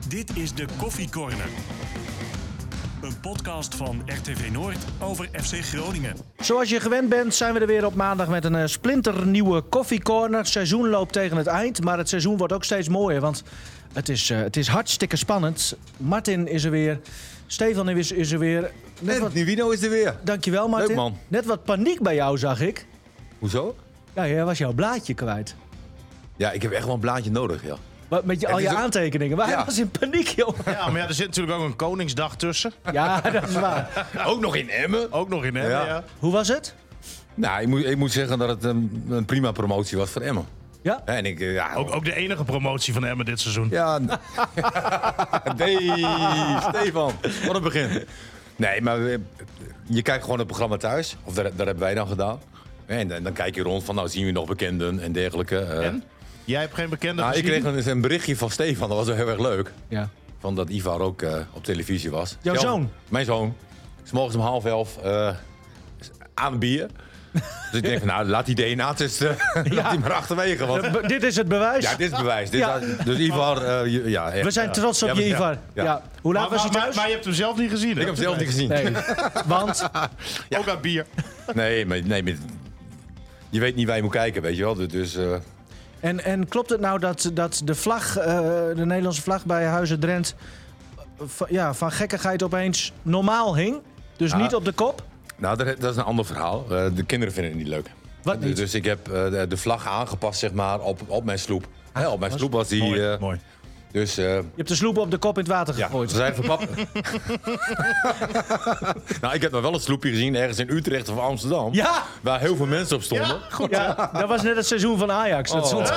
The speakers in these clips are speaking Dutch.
Dit is de Koffie Corner. Een podcast van RTV Noord over FC Groningen. Zoals je gewend bent zijn we er weer op maandag met een splinternieuwe Koffie Corner. Het seizoen loopt tegen het eind, maar het seizoen wordt ook steeds mooier. Want het is hartstikke spannend. Martin is er weer. Stefan is er weer. Nivino is er weer. Dankjewel, Martin. Leuk, man. Net wat paniek bij jou, zag ik. Hoezo? Ja, jij was jouw blaadje kwijt. Ja, ik heb echt wel een blaadje nodig, ja. Met al je aantekeningen. Maar hij was in paniek, joh. Ja, maar er zit natuurlijk ook een Koningsdag tussen. Ja, dat is waar. Ook nog in Emmen. Ook nog in Emmen, ja. Hoe was het? Nou, ik moet zeggen dat het een prima promotie was voor Emmen. Ja? En ik, Ook de enige promotie van Emmen dit seizoen. Ja. Stefan, wat een begin. Nee, maar je kijkt gewoon het programma thuis. Of dat hebben wij dan gedaan. En dan kijk je rond van, nou zien we nog bekenden en dergelijke. En? Jij hebt geen bekende Nou, ik gezien? kreeg een berichtje van Stefan, dat was wel heel erg leuk. Ja. Van dat Ivar ook op televisie was. Jouw zoon? Mijn zoon. 's morgens om 10:30 aan het bier. Dus ik denk van, nou, laat die DNA-test laat die maar achterwege. Want, Dit is het bewijs. ja, dit is bewijs. Ja. Dus Ivar, ja, echt. We zijn trots op Ja, je, ja, Ivar. ja. Ja. Hoe laat was hij thuis? Maar je hebt hem zelf niet gezien, hè? Ik heb hem zelf niet gezien. Nee, want... Ook aan bier. Nee, maar je weet niet waar je moet kijken, weet je wel. Dus En klopt het nou dat de vlag, de Nederlandse vlag bij Huizen Drent... van gekkigheid opeens normaal hing? Dus niet op de kop? nou, dat is een ander verhaal. De kinderen vinden het niet leuk. Wat niet? Dus ik heb de vlag aangepast, zeg maar, op mijn sloep. Op mijn sloep was die... Mooi, mooi. Dus, Je hebt de sloep op de kop in het water ja, gegooid. ze zijn van papa. Nou, ik heb nog wel een sloepje gezien ergens in Utrecht of Amsterdam. Ja! Waar heel veel mensen op stonden. Goed. Ja, dat was net het seizoen van Ajax. Dat stond...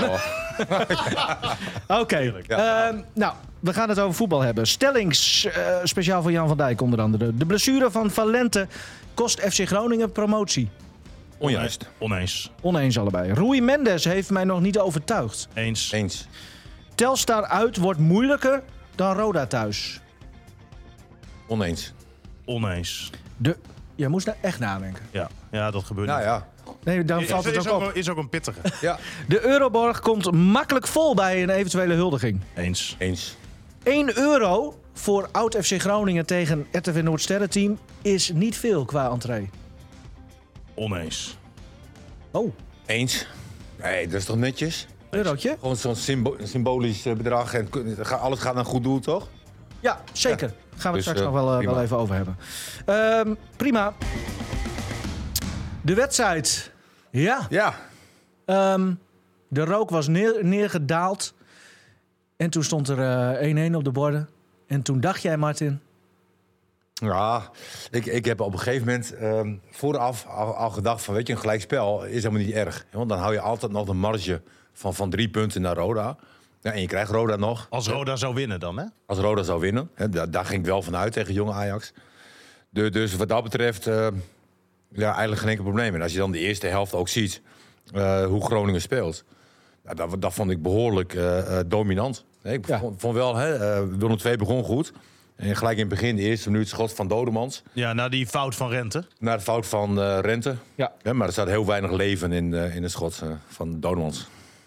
Oké. Ja. Nou, we gaan het over voetbal hebben. Stellings, speciaal voor Jan van Dijk onder andere. De blessure van Valente kost FC Groningen promotie. Onjuist. Oneens. Oneens allebei. Rui Mendes heeft mij nog niet overtuigd. Eens. Telstar uit wordt moeilijker dan Roda thuis. Oneens. Oneens. Je moest daar echt nadenken. Ja, dat gebeurt Nou niet. ja. Nee, dan valt het ook op. Is ook een pittige. Ja. De Euroborg komt makkelijk vol bij een eventuele huldiging. Eens. 1 euro voor oud FC Groningen tegen RTV Noord Sterrenteam is niet veel qua entree. Oneens. Oh, Eens. Nee, dat is toch netjes? eurotje? Gewoon zo'n symbolisch bedrag en alles gaat naar goed doel, toch? Ja, zeker. Gaan we het Dus, straks nog wel prima. even over hebben. Prima. De wedstrijd. Ja. Ja. De rook was neergedaald. En toen stond er 1-1 op de borden. En toen dacht jij, Martin... Ja, ik heb op een gegeven moment vooraf al gedacht van, weet je, een gelijkspel is helemaal niet erg. Want dan hou je altijd nog de marge van 3 punten naar Roda. Ja, en je krijgt Roda nog. Als Roda zou winnen dan, hè? Als Roda zou winnen. Hè, daar ging ik wel van uit tegen jonge Ajax. Dus wat dat betreft, eigenlijk geen enkel probleem. En als je dan de eerste helft ook ziet hoe Groningen speelt. Dat vond ik behoorlijk dominant. Ik vond wel, Willem II begon goed. En gelijk in het begin, de eerste minuut, schot van Dodemans. Ja, na die fout van Rente. Naar de fout van Rente. Ja. Maar er staat heel weinig leven in het schot van Dodemans.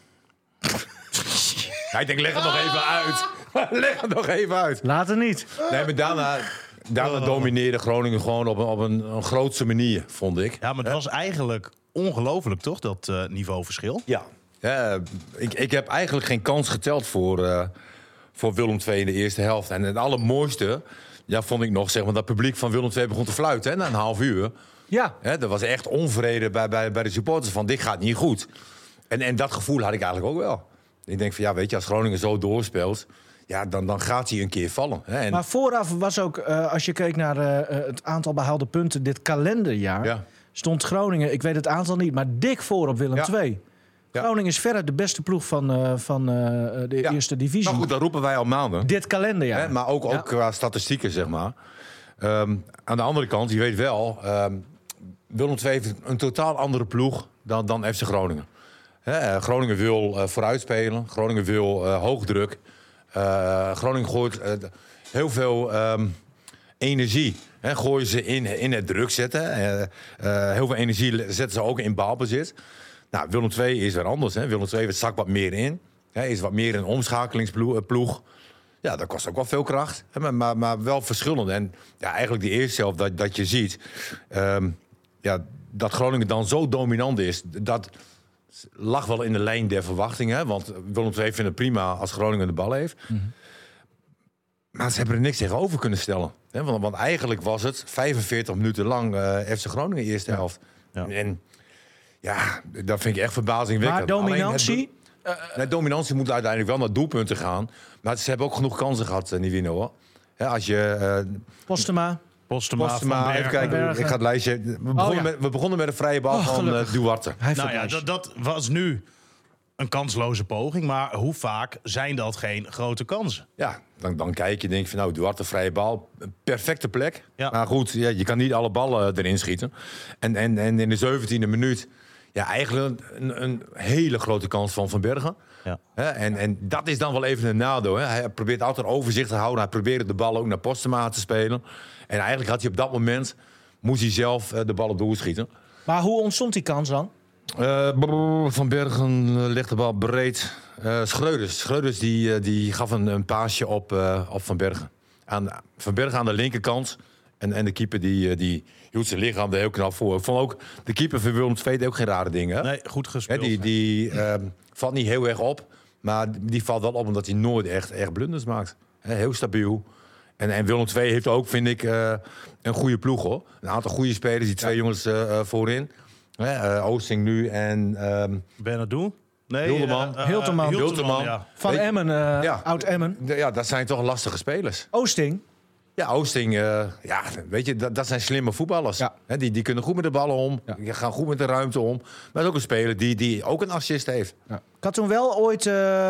Ja, ik denk, leg het nog even uit. Leg het nog even uit. Later niet. Nee, maar daarna domineerde Groningen gewoon op een grootse manier, vond ik. Ja, maar het was eigenlijk ongelooflijk, toch? Dat niveauverschil. Ja. Ik heb eigenlijk geen kans geteld voor Willem II in de eerste helft. En het allermooiste, vond ik nog, zeg maar, dat publiek van Willem II begon te fluiten, hè, na een half uur. Ja. Er was echt onvrede bij de supporters van, dit gaat niet goed. En dat gevoel had ik eigenlijk ook wel. Ik denk van, weet je, als Groningen zo doorspeelt, dan gaat hij een keer vallen. Hè. En, Maar vooraf was ook, als je keek naar het aantal behaalde punten dit kalenderjaar... stond Groningen, ik weet het aantal niet, maar dik voor op Willem II. Ja. Groningen is verder de beste ploeg van de eerste divisie. Nou goed, dat roepen wij al maanden. Dit kalenderjaar. Hè, maar ook qua statistieken, zeg maar. Aan de andere kant, je weet wel, Willem II heeft een totaal andere ploeg dan FC Groningen. Groningen wil vooruitspelen, Groningen wil hoogdruk. Groningen gooit heel veel energie. Gooien ze in het druk zetten. Heel veel energie zetten ze ook in balbezit. Nou, Willem II is weer anders. Willem II zakt wat meer in. Is wat meer een omschakelingsploeg. Ja, dat kost ook wel veel kracht. Maar wel verschillend. En ja, eigenlijk de eerste helft dat je ziet... dat Groningen dan zo dominant is... dat lag wel in de lijn der verwachtingen. Want Willem II vindt het prima als Groningen de bal heeft. Mm-hmm. Maar ze hebben er niks tegenover kunnen stellen. Want eigenlijk was het 45 minuten lang FC Groningen eerste helft. Ja. En ja, dat vind ik echt verbazingwekkend. Maar dominantie... dominantie moet uiteindelijk wel naar doelpunten gaan. Maar ze hebben ook genoeg kansen gehad, Nivino. Hoor. Als je... Postema, even kijken. Ik ga het lijstje... We begonnen met een vrije bal van Duarte. Dat was nu een kansloze poging. Maar hoe vaak zijn dat geen grote kansen? Ja, dan kijk je, denk je van Duarte, vrije bal. Een perfecte plek. Ja. Maar goed, je kan niet alle ballen erin schieten. En in de 17e minuut... Ja, eigenlijk een hele grote kans van Van Bergen. Ja. En dat is dan wel even een nadeel. Hij probeert altijd overzicht te houden. Hij probeerde de bal ook naar Postema te spelen. En eigenlijk had hij op dat moment... moest hij zelf de ballen doorschieten. Maar hoe ontstond die kans dan? Van Bergen legt de bal breed. Schreuders die gaf een paasje op Van Bergen. Van Bergen aan de linkerkant... En de keeper die hield zijn lichaam er heel knap voor. Ik vond ook de keeper van Willem II ook geen rare dingen. Nee, goed gespeeld. Die valt niet heel erg op. Maar die valt wel op omdat hij nooit echt blunders maakt. Heel stabiel. En Willem II heeft ook, vind ik, een goede ploeg. Hoor. Een aantal goede spelers. Die twee jongens voorin. Oosting nu en... Bernardo? Nee, Hilterman. Ja. Van Emmen, oud-Emmen. Ja, dat zijn toch lastige spelers. Oosting? Ja, Oosting, weet je, dat zijn slimme voetballers. Ja. Die kunnen goed met de ballen om, die gaan goed met de ruimte om. Maar dat is ook een speler die ook een assist heeft. Ja. Ik had toen wel ooit,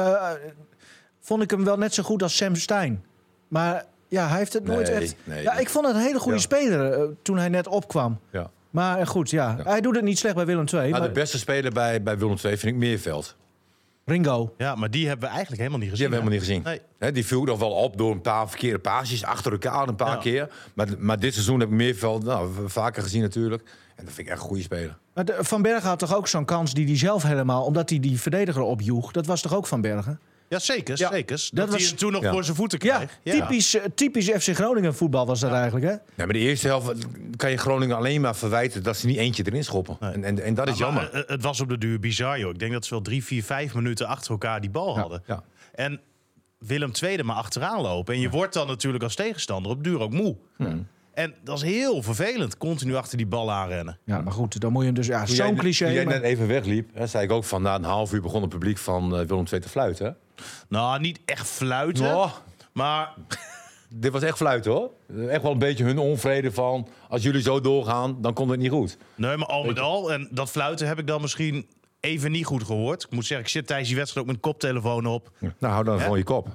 vond ik hem wel net zo goed als Sam Stein. Maar ja, hij heeft het nooit echt... Nee. Ja, ik vond het een hele goede speler toen hij net opkwam. Ja. Maar goed, hij doet het niet slecht bij Willem II. Maar de beste speler bij Willem II vind ik Meerveld. Ringo. Ja, maar die hebben we eigenlijk helemaal niet gezien. Die hebben we helemaal niet gezien. Nee. Die viel nog wel op door een paar verkeerde paasjes achter elkaar een paar keer. Maar dit seizoen heb ik Meerveld vaker gezien natuurlijk. En dat vind ik echt een goede speler. Maar Van Bergen had toch ook zo'n kans die hij zelf helemaal... omdat hij die verdediger opjoeg. Dat was toch ook Van Bergen? Ja, zeker. Dat was hij toen nog voor zijn voeten kreeg. Ja, typisch FC Groningen voetbal was dat eigenlijk, hè? Ja, maar de eerste helft kan je Groningen alleen maar verwijten... dat ze niet eentje erin schoppen. Nee. En dat is jammer. Het was op de duur bizar, joh. Ik denk dat ze wel 3, 4, 5 minuten achter elkaar die bal hadden. Ja. En Willem II er maar achteraan lopen. En je wordt dan natuurlijk als tegenstander op duur ook moe. En dat is heel vervelend, continu achter die bal aanrennen. Ja, maar goed, dan moet je hem dus... Ja, zo'n cliché. Toen jij net even wegliep, zei ik ook van... na een half uur begon het publiek van Willem II te fluiten, hè? Nou, niet echt fluiten, maar... Dit was echt fluiten, hoor. Echt wel een beetje hun onvrede van... als jullie zo doorgaan, dan komt het niet goed. Nee, maar al met al, en dat fluiten heb ik dan misschien even niet goed gehoord. Ik moet zeggen, ik zit tijdens die wedstrijd ook met koptelefoon op. Nou, hou dan gewoon je kop.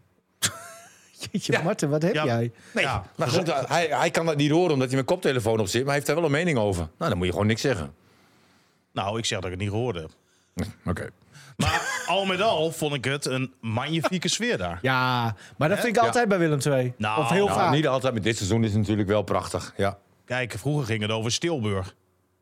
Jeetje, Marten, wat heb jij? Nee, maar goed, hij kan dat niet horen omdat hij met koptelefoon op zit... maar hij heeft daar wel een mening over. Nou, dan moet je gewoon niks zeggen. Nou, ik zeg dat ik het niet gehoord heb. Oké. Maar al met al vond ik het een magnifieke sfeer daar. Ja, maar dat vind ik altijd bij Willem II. Of heel vaak. Niet altijd, maar dit seizoen is het natuurlijk wel prachtig. Ja. Kijk, vroeger ging het over Stilburg.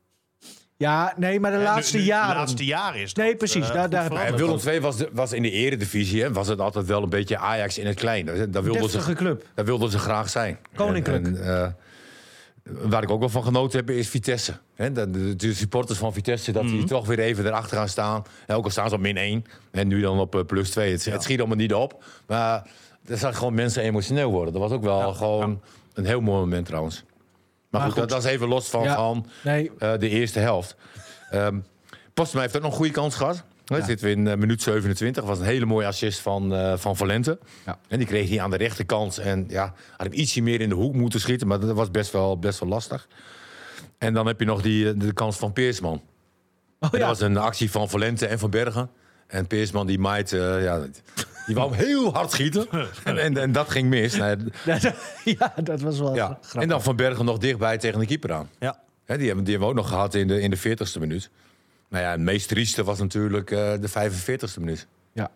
Ja, nee, maar de laatste jaren. De laatste jaren is dat. Nee, precies. Daar Willem II was in de eredivisie, hè, was het altijd wel een beetje Ajax in het klein. Daar wilden ze graag zijn. Koninklijk. Waar ik ook wel van genoten heb, is Vitesse. De supporters van Vitesse, dat die toch weer even erachter gaan staan. Ook al staan ze op -1 en nu dan op +2. Het schiet allemaal niet op. Maar er zijn gewoon mensen emotioneel worden. Dat was ook wel gewoon een heel mooi moment trouwens. Maar goed, dat is even los van de eerste helft. Postema heeft ook nog een goede kans gehad. Dan zitten we in minuut 27. Dat was een hele mooie assist van Valente. Ja. En die kreeg hij aan de rechterkant. En had hem ietsje meer in de hoek moeten schieten. Maar dat was best wel lastig. En dan heb je nog de kans van Peersman. Dat was een actie van Valente en Van Bergen. En Peersman die maait... die wou hem heel hard schieten. en dat ging mis. Ja, dat was wel grappig. En dan Van Bergen nog dichtbij tegen de keeper aan. Ja. Die hebben we ook nog gehad in de 40ste minuut. Nou ja, het meest trieste was natuurlijk de 45ste minuut. Ja.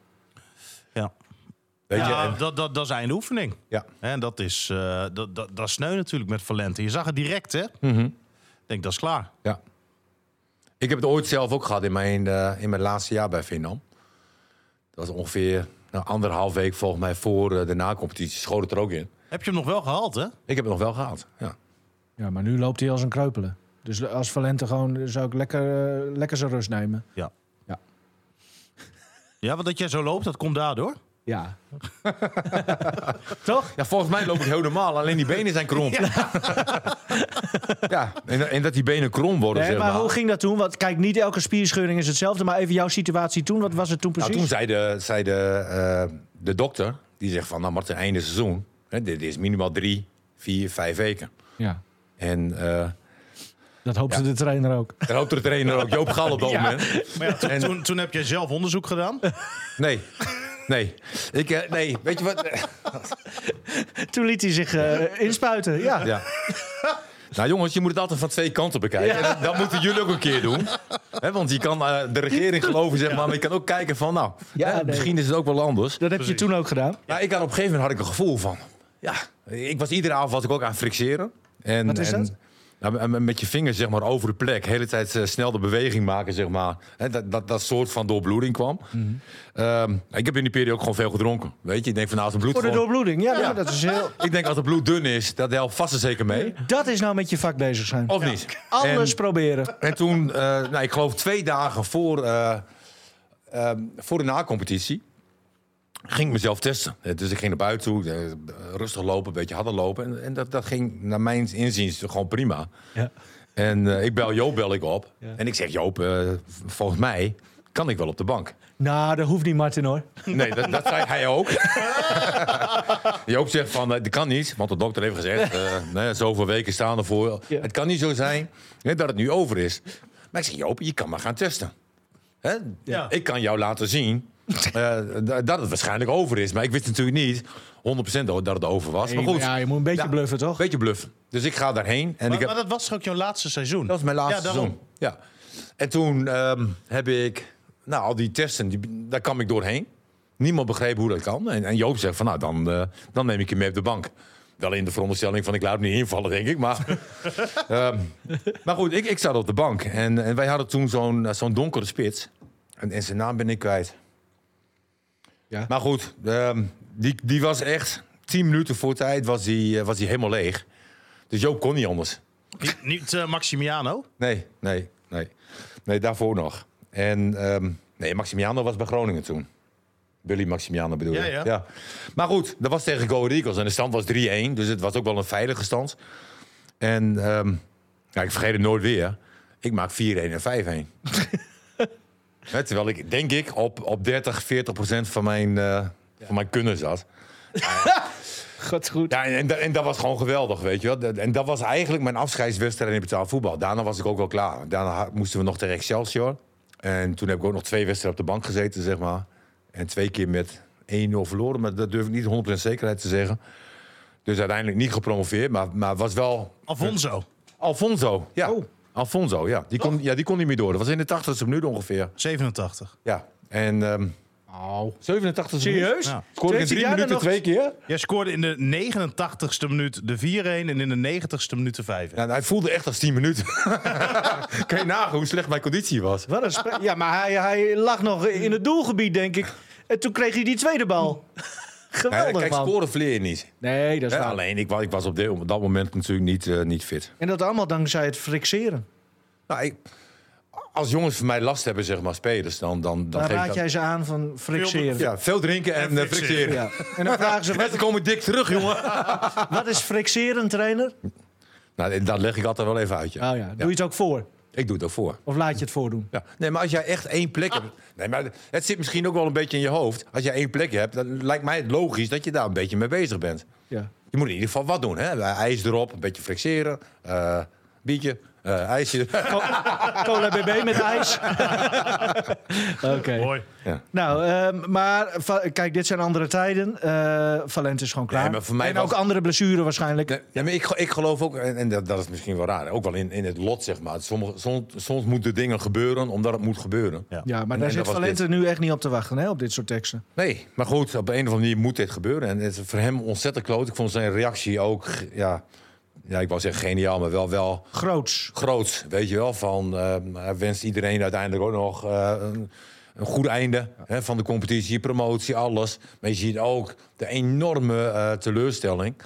Weet je, dat is eindoefening. Ja. En dat is dat sneu natuurlijk met Valente. Je zag het direct, hè? Ik denk, dat is klaar. Ja. Ik heb het ooit zelf ook gehad in mijn laatste jaar bij Vietnam. Dat was ongeveer anderhalf week volgens mij voor de na-competitie schoot het er ook in. Heb je hem nog wel gehaald, hè? Ik heb het nog wel gehaald, ja. Ja, maar nu loopt hij als een kreupelen. Dus als Valente gewoon zou ik lekker zijn rust nemen. Ja. Ja. Ja, want dat jij zo loopt, dat komt daardoor? Ja. Toch? Ja, volgens mij loop ik heel normaal. Alleen die benen zijn krom. Ja, en dat die benen krom worden, Nee, zeg maar hoe ging dat toen? Want kijk, niet elke spierscheuring is hetzelfde. Maar even jouw situatie toen. Wat was het toen precies? Nou, toen zei de dokter, die zegt van, nou Martin, einde seizoen. Hè, dit is minimaal 3, 4, 5 weken. Ja. En Dat hoopte de trainer ook. daar hoopte de trainer ook, Joop Gal op dat moment. Maar ja, toen heb jij zelf onderzoek gedaan? Nee. Nee, weet je wat? Toen liet hij zich inspuiten. Ja. Ja. Nou jongens, je moet het altijd van 2 kanten bekijken. Ja. En dat moeten jullie ook een keer doen. Want je kan de regering geloven, zeg maar je kan ook kijken van, nou, misschien is het ook wel anders. Dat heb je toen ook gedaan. Maar op een gegeven moment had ik een gevoel van, ja, iedere avond was ik ook aan het friceren. Wat is dat? Nou, met je vingers zeg maar over de plek, de hele tijd snel de beweging maken, zeg maar. Dat soort van doorbloeding kwam. Ik heb in die periode ook gewoon veel gedronken. Weet je, ik denk van als het bloed Voor de doorbloeding, ja. Dat is heel... Ik denk als het bloed dun is, dat helpt vast en zeker mee. Dat is nou met je vak bezig zijn. Of niet? Alles proberen. En toen, ik geloof 2 dagen voor de na-competitie, ging ik mezelf testen. Dus ik ging naar buiten toe, rustig lopen, een beetje harder lopen. En dat ging naar mijn inziens gewoon prima. Ja. En ik bel Joop op. Ja. En ik zeg, Joop, volgens mij kan ik wel op de bank. Nou, dat hoeft niet, Martin, hoor. Nee, dat zei hij ook. Joop zegt van, dat kan niet. Want de dokter heeft gezegd, zoveel weken staan ervoor. Ja. Het kan niet zo zijn dat het nu over is. Maar ik zeg, Joop, je kan maar gaan testen. Hè? Ja. Ik kan jou laten zien dat het waarschijnlijk over is. Maar ik wist natuurlijk niet 100% dat het over was. Nee, maar goed, ja, je moet een beetje bluffen, toch? een beetje bluffen. Dus ik ga daarheen. En Maar dat was toch ook jouw laatste seizoen? dat was mijn laatste daarom. seizoen. Ja. En toen heb ik al die testen, daar kwam ik doorheen. Niemand begreep hoe dat kan. En Joop zegt van, dan neem ik je mee op de bank. Wel in de veronderstelling van, ik laat hem niet invallen, denk ik. Maar, maar goed, ik zat op de bank. En wij hadden toen zo'n donkere spits. En zijn naam ben ik kwijt. Ja. Maar goed, die was echt 10 minuten voor tijd was die helemaal leeg. Dus Joop kon niet anders. Niet Maximiano? Nee, daarvoor nog. En Maximiano was bij Groningen toen. Billy Maximiano bedoel je? Ja. Maar goed, dat was tegen Go Ahead Eagles en de stand was 3-1. Dus het was ook wel een veilige stand. En ik vergeet het nooit weer. Ik maak 4-1 en 5-1. Terwijl ik, denk ik, op 30-40% van mijn kunnen zat. God, goed. Ja, en dat was gewoon geweldig, weet je wel. En dat was eigenlijk mijn afscheidswedstrijd in betaald voetbal. Daarna was ik ook wel klaar. Daarna moesten we nog tegen Excelsior. En toen heb ik ook nog 2 wedstrijden op de bank gezeten, zeg maar. En 2 keer met 1-0 verloren. Maar dat durf ik niet 100% zekerheid te zeggen. Dus uiteindelijk niet gepromoveerd, maar was wel... Alfonso, ja. Oh. Alfonso, ja. Die kon niet meer door. Dat was in de 80ste minuut ongeveer. 87. Ja. En 87 Serieus? Ja. scoorde ik in 3 minuten 2 keer. Jij scoorde in de 89ste minuut de 4-1 en in de 90ste minuut de 5-1. Ja, hij voelde echt als 10 minuten. Kan je nagaan hoe slecht mijn conditie was? Wat een ja, maar hij lag nog in het doelgebied, denk ik. En toen kreeg hij die tweede bal. Geweldig, Kijk, man. scoren verleer je niet. Nee, dat is waar. Alleen, ik was op dat moment natuurlijk niet fit. En dat allemaal dankzij het friceren. Nou, als jongens van mij last hebben, zeg maar, spelers, dan Dan geef ik raad dat... jij ze aan van friceren. Ja, veel drinken en friceren. Ja. En dan vragen ze, Mensen komen dik terug, jongen. wat is friceren, trainer? Nou, dat leg ik altijd wel even uit, ja. Oh ja, doe je het ook voor? Ik doe het ook voor. Of laat je het voordoen? Ja. Nee, maar als jij echt 1 plek hebt... Nee, maar het zit misschien ook wel een beetje in je hoofd. Als jij 1 plekje hebt, dan lijkt mij het logisch dat je daar een beetje mee bezig bent. Ja. Je moet in ieder geval wat doen, hè? IJs erop, een beetje friceren, biertje, ijsje. Cola BB met ijs. Oké. Mooi. Ja. Nou, maar kijk, dit zijn andere tijden. Valente is gewoon klaar. Nee, maar voor mij en was- ook andere blessuren waarschijnlijk. Ja, maar ik geloof ook, en dat is misschien wel raar, ook wel in het lot, zeg maar. Soms moeten dingen gebeuren omdat het moet gebeuren. Ja. Ja, maar En daar dat zit was Valente nu echt niet op te wachten, hè, op dit soort teksten. Nee, maar goed, op een of andere manier moet dit gebeuren. En het is voor hem ontzettend kloot. Ik vond zijn reactie ook, ja ik wou zeggen geniaal, maar wel Groots. groot. Weet je wel, van hij wenst iedereen uiteindelijk ook nog een goed einde van de competitie, promotie, alles. Maar je ziet ook de enorme teleurstelling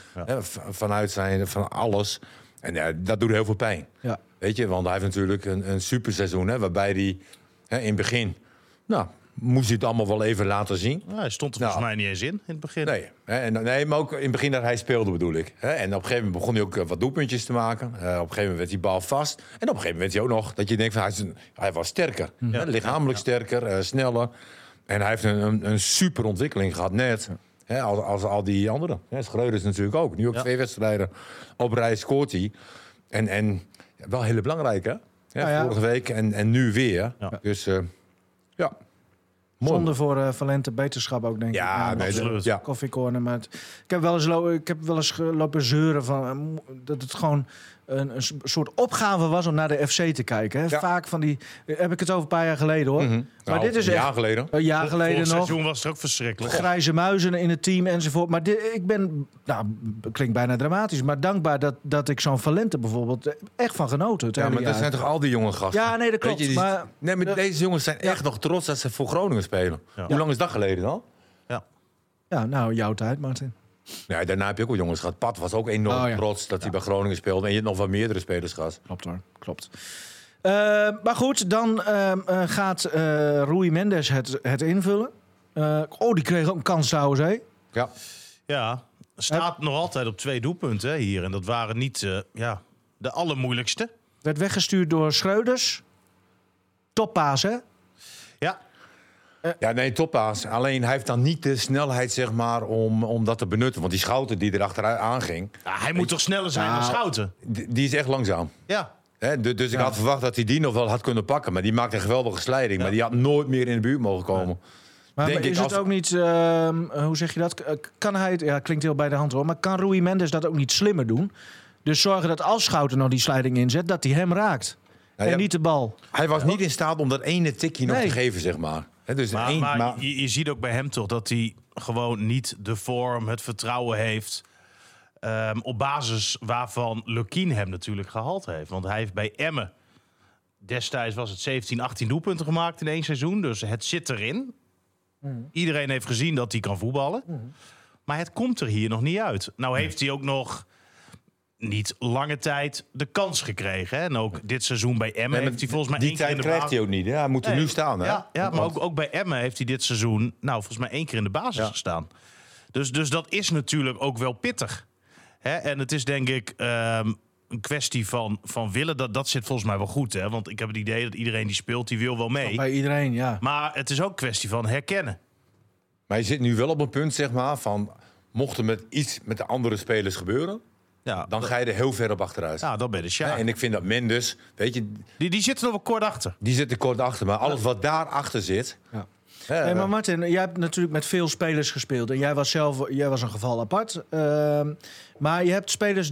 van alles. En dat doet heel veel pijn. Ja. Weet je, want hij heeft natuurlijk een superseizoen, waarbij hij in het begin... moest hij het allemaal wel even laten zien. Ja, hij stond er volgens mij niet eens in het begin. Nee, maar ook in het begin dat hij speelde bedoel ik. En op een gegeven moment begon hij ook wat doelpuntjes te maken. Op een gegeven moment werd die bal vast. En op een gegeven moment werd hij ook nog dat je denkt van hij was sterker. Lichamelijk sterker, sneller. En hij heeft een super ontwikkeling gehad net. Als al die anderen. Schreuders natuurlijk ook. Nu ook 2 wedstrijden op rij scoort hij. En wel heel belangrijk hè. Vorige week en nu weer. Ja. Dus ja... Zonde voor Valente beterschap ook, denk ik. Ja, absoluut. Koffiecorner. Maar ik heb wel eens lopen zeuren van dat het gewoon een soort opgave was om naar de FC te kijken. Hè. Ja. Vaak van die... Heb ik het over een paar jaar geleden, hoor. Mm-hmm. Maar dit is echt... Een jaar geleden nog. Het seizoen was het ook verschrikkelijk. Grijze muizen in het team enzovoort. Maar ik ben... klinkt bijna dramatisch. Maar dankbaar dat ik zo'n Valente bijvoorbeeld echt van genoten. Ja, maar dat zijn toch al die jonge gasten? Ja, nee, dat klopt. Maar deze jongens zijn echt nog trots dat ze voor Groningen spelen. Ja. Hoe lang is dat geleden dan? Ja, nou, jouw tijd, Martin. Ja, daarna heb je ook wel jongens gehad. Pat was ook enorm trots dat hij bij Groningen speelde. En je hebt nog wat meerdere spelers gehad. Klopt hoor, klopt. Maar goed, dan gaat Rui Mendes het invullen. Die kreeg ook een kans trouwens, hè? Ja, staat nog altijd op 2 doelpunten hier. En dat waren niet de allermoeilijkste. Werd weggestuurd door Schreuders. Toppaas, hè? Ja. Toppaas. Alleen hij heeft dan niet de snelheid, zeg maar, om dat te benutten. Want die Schouten die erachteraan ging... Ja, hij moet toch sneller zijn dan Schouten? Die is echt langzaam. Ja. Dus ik had verwacht dat hij die nog wel had kunnen pakken. Maar die maakte een geweldige slijding. Ja. Maar die had nooit meer in de buurt mogen komen. Maar is het ook niet... hoe zeg je dat? Kan hij het... Ja, klinkt heel bij de hand hoor. Maar kan Rui Mendes dat ook niet slimmer doen? Dus zorgen dat als Schouten nog die slijding inzet... dat hij hem raakt. En niet de bal. Hij was niet in staat om dat ene tikje nog te geven, zeg maar. Dus maar je ziet ook bij hem toch dat hij gewoon niet de vorm, het vertrouwen heeft... op basis waarvan Lukien hem natuurlijk gehaald heeft. Want hij heeft bij Emmen... destijds was het 17, 18 doelpunten gemaakt in 1 seizoen. Dus het zit erin. Iedereen heeft gezien dat hij kan voetballen. Maar het komt er hier nog niet uit. Nou heeft hij ook nog... niet lange tijd de kans gekregen. Hè? En ook dit seizoen bij Emmen heeft hij volgens mij 1 keer in de basis... Die tijd krijgt hij ook niet. Hè? Hij moet er nu staan. Hè? Ja, maar ook bij Emmen heeft hij dit seizoen... volgens mij 1 keer in de basis gestaan. Dus dat is natuurlijk ook wel pittig. Hè? En het is denk ik een kwestie van willen. Dat zit volgens mij wel goed. Hè? Want ik heb het idee dat iedereen die speelt, die wil wel mee. Bij iedereen, ja. Maar het is ook een kwestie van herkennen. Maar je zit nu wel op een punt, zeg maar, van... mocht er iets met de andere spelers gebeuren... dan ga je er heel ver op achteruit. Ja, dat ben je Sjaak. En ik vind dat Mendes, weet je... Die zit er nog wel kort achter. Die zit er kort achter, maar alles wat daarachter zit... Ja. Maar Martin, jij hebt natuurlijk met veel spelers gespeeld. En jij was een geval apart. Maar je hebt spelers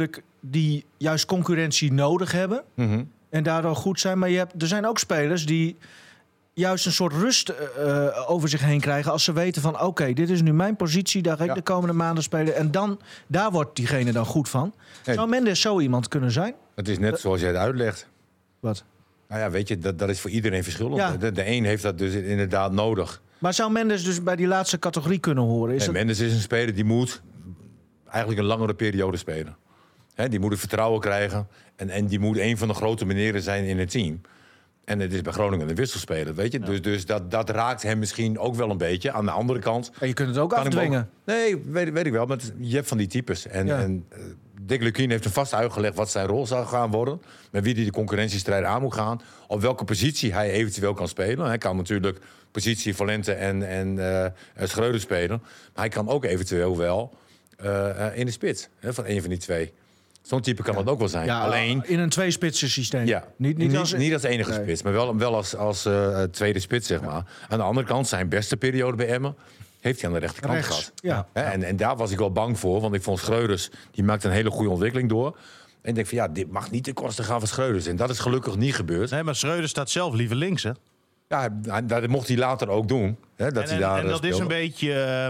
die juist concurrentie nodig hebben. Mm-hmm. En daardoor goed zijn. Maar er zijn ook spelers die... juist een soort rust over zich heen krijgen... als ze weten van oké, dit is nu mijn positie... daar ga ik de komende maanden spelen... en daar wordt diegene dan goed van. Zou Mendes zo iemand kunnen zijn? Het is net zoals jij het uitlegt. Wat? Nou ja, weet je, dat is voor iedereen verschillend. Ja. De een heeft dat dus inderdaad nodig. Maar zou Mendes dus bij die laatste categorie kunnen horen? Mendes is een speler die moet eigenlijk een langere periode spelen. Die moet het vertrouwen krijgen... en die moet een van de grote meneren zijn in het team... En het is bij Groningen een wisselspeler, weet je. Ja. Dus dat raakt hem misschien ook wel een beetje. Aan de andere kant... En je kunt het ook afdwingen. Nee, weet ik wel. Maar je hebt van die types. En Dick Lukien heeft hem vast uitgelegd wat zijn rol zou gaan worden. Met wie hij de concurrentiestrijd aan moet gaan. Op welke positie hij eventueel kan spelen. Hij kan natuurlijk positie Valente en Schreuder spelen. Maar hij kan ook eventueel wel in de spits. Van een van die twee. Zo'n type kan dat ook wel zijn. Ja, alleen in een 2-spitsen systeem. Ja, niet als enige spits, maar wel als tweede spits, zeg maar. Aan de andere kant, zijn beste periode bij Emmen... heeft hij aan de rechterkant gehad. Ja. En daar was ik wel bang voor, want ik vond Schreuders... die maakte een hele goede ontwikkeling door. En ik denk van dit mag niet ten koste gaan van Schreuders. En dat is gelukkig niet gebeurd. Nee, maar Schreuders staat zelf liever links, hè? Ja, dat mocht hij later ook doen. Hè, en dat is een beetje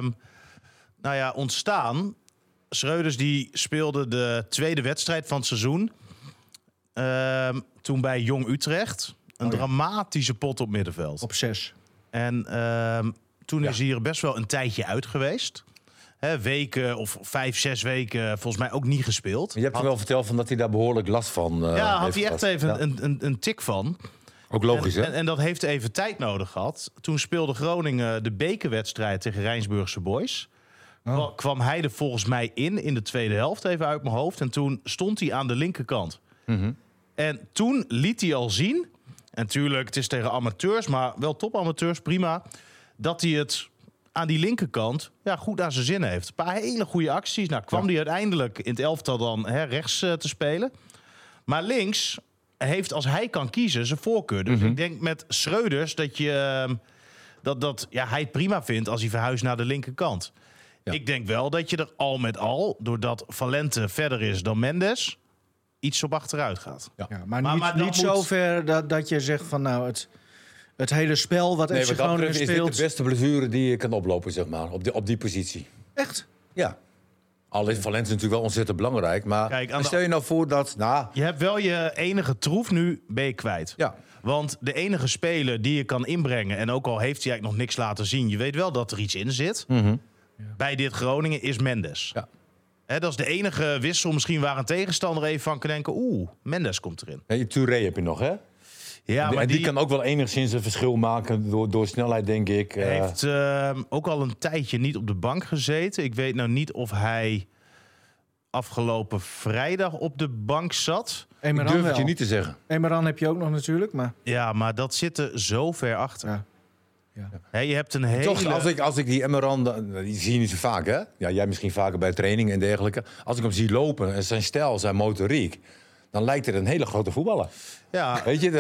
ontstaan... Schreuders die speelde de tweede wedstrijd van het seizoen. Toen bij Jong Utrecht. Een dramatische pot op middenveld. Op 6. En toen is hij er best wel een tijdje uit geweest. Weken of 5, 6 weken volgens mij ook niet gespeeld. Je hebt wel verteld dat hij daar behoorlijk last van had hij echt even een tik van. Ook logisch, hè? En dat heeft even tijd nodig gehad. Toen speelde Groningen de bekerwedstrijd tegen Rijnsburgse Boys. Kwam hij er volgens mij in de tweede helft, even uit mijn hoofd. En toen stond hij aan de linkerkant. Mm-hmm. En toen liet hij al zien... En natuurlijk, het is tegen amateurs, maar wel topamateurs, prima... dat hij het aan die linkerkant goed naar zijn zin heeft. Een paar hele goede acties. Nou, kwam hij uiteindelijk in het elftal dan rechts te spelen. Maar links heeft, als hij kan kiezen, zijn voorkeur. Dus ik denk met Schreuders dat je... hij het prima vindt als hij verhuist naar de linkerkant. Ja. Ik denk wel dat je er al met al, doordat Valente verder is dan Mendes, iets op achteruit gaat. Ja. Maar niet zover dat je zegt van nou, het hele spel wat FC Groningen speelt... is dit de beste blessure die je kan oplopen, zeg maar, op die positie. Echt? Ja. Al is Valente natuurlijk wel ontzettend belangrijk, maar kijk, stel je nou voor dat... Je hebt wel je enige troef nu, ben je kwijt. Ja. Want de enige speler die je kan inbrengen, en ook al heeft hij eigenlijk nog niks laten zien, je weet wel dat er iets in zit... bij dit Groningen is Mendes. Ja. Dat is de enige wissel misschien waar een tegenstander even van kan denken... Mendes komt erin. Ja, Touré heb je nog, hè? Ja, maar die kan ook wel enigszins een verschil maken door snelheid, denk ik. Hij heeft ook al een tijdje niet op de bank gezeten. Ik weet nou niet of hij afgelopen vrijdag op de bank zat. Ik durf het je niet te zeggen. Emeran heb je ook nog natuurlijk, maar... Ja, maar dat zit er zo ver achter. Ja, je hebt een hele... Toch, als ik die Emeran, die zie je niet zo vaak, hè? Ja, jij misschien vaker bij training en dergelijke. Als ik hem zie lopen en zijn stijl, zijn motoriek... dan lijkt het een hele grote voetballer. Ja. Weet je?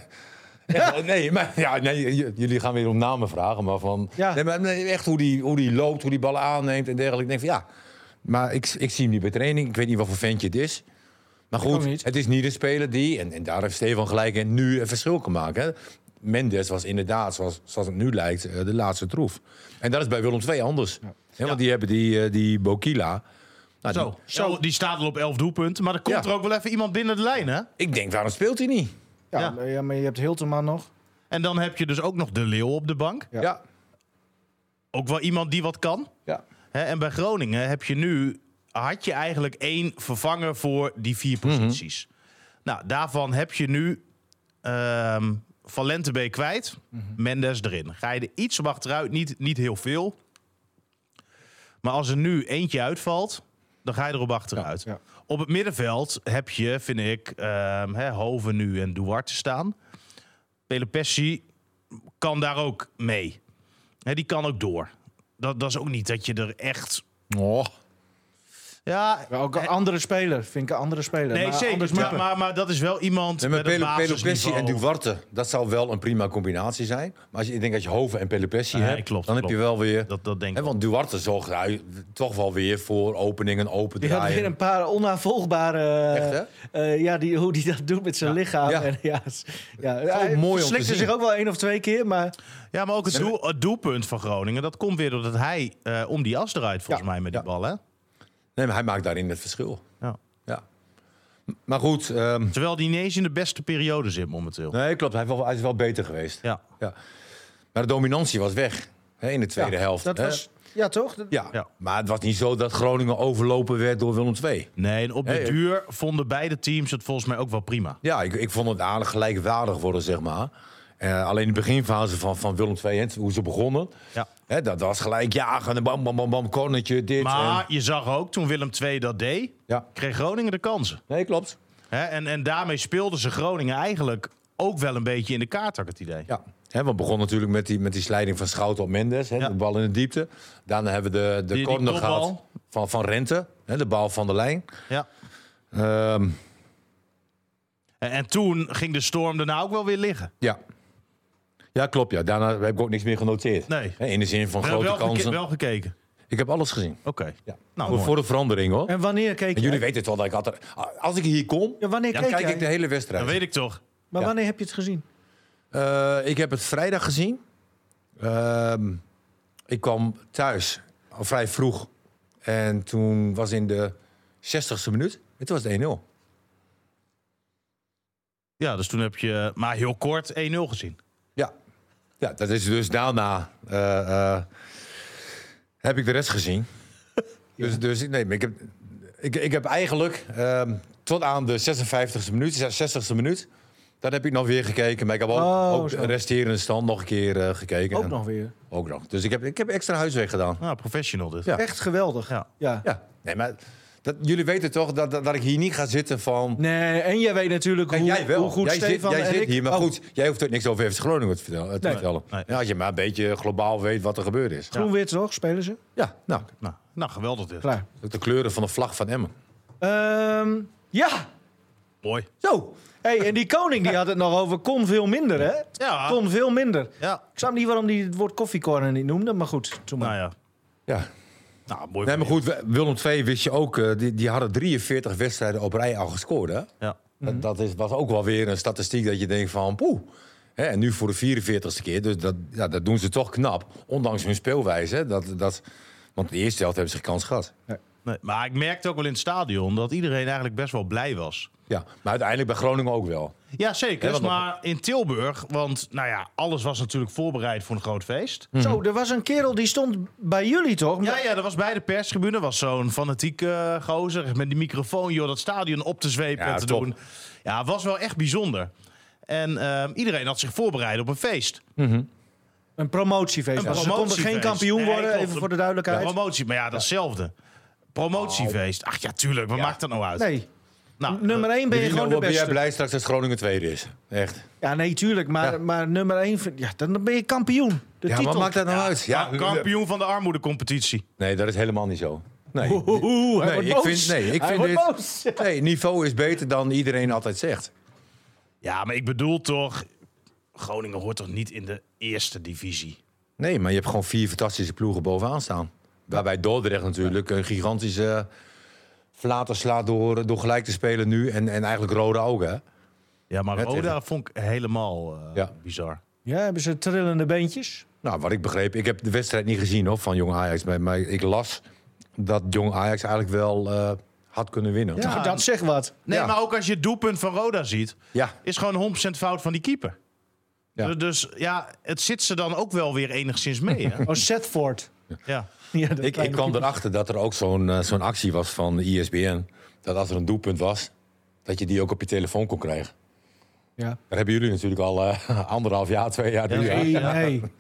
Jullie gaan weer om namen vragen, maar van... Ja. Nee, maar echt hoe die loopt, hoe die ballen aanneemt en dergelijke. Ik denk van maar ik zie hem niet bij training. Ik weet niet wat voor ventje het is. Maar goed, het is niet een speler die... En daar heeft Stefan gelijk in, nu een verschil kan maken, hè? Mendes was inderdaad, zoals het nu lijkt, de laatste troef. En dat is bij Willem II anders. Ja, want die hebben die Bokila. Nou, die staat al op 11 doelpunten. Maar er komt er ook wel even iemand binnen de lijn, hè? Ik denk, waarom speelt hij niet? Ja, maar je hebt Hilterman nog. En dan heb je dus ook nog De Leeuw op de bank. Ja. Ook wel iemand die wat kan. Ja. En bij Groningen had je eigenlijk 1 vervanger voor die 4 posities. Nou, daarvan heb je nu... Valente ben je kwijt, Mendes erin. Ga je er iets op achteruit, niet heel veel. Maar als er nu eentje uitvalt, dan ga je erop achteruit. Ja. Op het middenveld heb je, vind ik, Hoven nu en Duarte staan. Pelopessi kan daar ook mee. Die kan ook door. Dat is ook niet dat je er echt... Ja, ook een andere speler. Vind ik een andere speler. Nee, zeker. Maar dat is wel iemand met een Pelopessi en Duarte, dat zou wel een prima combinatie zijn. Maar ik denk als je Hoven en Pelopessi hebt, dan heb je wel weer... Dat denk ik. Want Duarte zorgt toch wel weer voor openingen, open draaien. Die had weer een paar onnavolgbare... Echt, hè? Hoe die dat doet met zijn lichaam. Ja. Hij mooi slikte zich ook wel 1 of 2 keer, maar... Ja, maar ook het doelpunt van Groningen, dat komt weer doordat hij om die as eruit, volgens mij, met die bal, hè? Nee, maar hij maakt daarin het verschil. Ja. Maar goed... Terwijl hij niet eens in de beste periode zit momenteel. Nee, klopt. Hij is wel beter geweest. Ja. Maar de dominantie was weg in de tweede helft. Dat was... Ja, toch? Ja, maar het was niet zo dat Groningen overlopen werd door Willem II. Nee, en op de duur vonden beide teams het volgens mij ook wel prima. Ja, ik vond het aardig gelijkwaardig worden, zeg maar. Alleen de beginfase van Willem II, hoe ze begonnen... Ja. Dat was gelijk jagen en bam, bam, bam, bam, cornertje, dit. Maar je zag ook, toen Willem II dat deed, kreeg Groningen de kansen. Nee, klopt. En daarmee speelden ze Groningen eigenlijk ook wel een beetje in de kaart, had ik het idee. Ja, we begonnen natuurlijk met die slijding van Schouten op Mendes. De bal in de diepte. Daarna hebben we de corner gehad van Rente. De bal van de lijn. Ja. En toen ging de storm daarna ook wel weer liggen. Ja, klopt. Ja. Daarna heb ik ook niks meer genoteerd. Nee. In de zin van grote kansen. Wel gekeken? Ik heb alles gezien. Oké. Ja. Nou, voor de verandering, hoor. En wanneer keek je? En jullie weten het wel dat ik altijd... Als ik hier kom, dan kijk ik de hele wedstrijd. Dat weet ik toch. Maar wanneer heb je het gezien? Ik heb het vrijdag gezien. Ik kwam thuis al vrij vroeg. En toen was in de 60ste minuut. Het was 1-0. Ja, dus toen heb je maar heel kort 1-0 gezien. Ja. Ja, dat is dus daarna heb ik de rest gezien. Dus nee, maar ik heb eigenlijk tot aan de 56e minuut, 60e minuut... Dat heb ik nog weer gekeken. Maar ik heb ook de resterende stand nog een keer gekeken. Ook nog weer? Ook nog. Dus ik heb extra huiswerk gedaan. Nou, professional dus. Ja. Echt geweldig. Ja. Nee, maar jullie weten toch dat ik hier niet ga zitten van... Nee, en jij weet natuurlijk hoe goed Stefan jij en zit ik... hier, maar goed, jij hoeft ook niks over FC Groningen te vertellen. Nee. Ja, als je maar een beetje globaal weet wat er gebeurd is. Groen-wit toch, spelen ze? Ja, Nou, geweldig dus. Klaar. ook de kleuren van de vlag van Emmen. Ja! Mooi. Zo! Hey, en die koning die had het nog over kon veel minder, hè? Ja. Kon veel minder. Ja. Ik snap niet waarom hij het woord koffiecorner niet noemde, maar goed. Toen maar. Nou ja. Ja. Nou, mooi. Nee, maar goed, Willem II wist je ook, die hadden 43 wedstrijden op rij al gescoord, hè? Ja. Dat was ook wel weer een statistiek dat je denkt van, poeh. Hè, en nu voor de 44ste keer, dus dat doen ze toch knap. Ondanks hun speelwijze, hè? Want de eerste helft hebben ze geen kans gehad. Nee, maar ik merkte ook wel in het stadion dat iedereen eigenlijk best wel blij was. Ja, maar uiteindelijk bij Groningen ook wel. Ja, zeker. Ja, maar in Tilburg, want nou ja, alles was natuurlijk voorbereid voor een groot feest. Zo, er was een kerel die stond bij jullie toch? Ja, dat was bij de perstribune. Was zo'n fanatieke gozer met die microfoon, joh, dat stadion op te zwepen en te top. doen. Ja, het was wel echt bijzonder. En iedereen had zich voorbereid op een feest. Een promotiefeest. Een Ze konden promotiefeest. geen kampioen Nee, worden, klopt. even voor de duidelijkheid. Ja, promotie, maar ja, datzelfde. Promotiefeest. Ach ja, tuurlijk. Wat maakt dat nou uit? Nee, Nou, nummer 1 ben je gewoon de Ben jij beste. blij straks als Groningen tweede is? Echt. Ja, nee, tuurlijk. Maar nummer 1, ja, dan ben je kampioen. De Ja, titel. wat maakt dat nou uit? Ja, kampioen van de armoedecompetitie. Nee, dat is helemaal niet zo. Nee, Hij wordt boos. ik Hij vind wordt dit... boos. Nee, niveau is beter dan iedereen altijd zegt. Ja, maar ik bedoel toch... Groningen hoort toch niet in de eerste divisie? Nee, maar je hebt gewoon 4 fantastische ploegen bovenaan staan. Waarbij Dordrecht natuurlijk een gigantische flater slaat door gelijk te spelen nu. En eigenlijk Roda ook, hè? Ja, maar Net Roda tegen. vond ik helemaal Ja. bizar. Ja, hebben ze trillende beentjes? Nou, wat ik begreep, ik heb de wedstrijd niet gezien hoor, van Jong Ajax. Maar ik las dat Jong Ajax eigenlijk wel had kunnen winnen. Ja, dat zegt wat. Nee, Ja. maar ook als je het doelpunt van Roda ziet... Ja. is gewoon 100% fout van die keeper. Ja. Dus ja, het zit ze dan ook wel weer enigszins mee. Hè? Oh, Setford. Ja. Ja, dat Ik kleine kwam keeper. erachter dat er ook zo'n actie was van de ISBN. Dat als er een doelpunt was, dat je die ook op je telefoon kon krijgen. Ja. Daar hebben jullie natuurlijk al 1,5 jaar, 2 jaar, 3 jaar.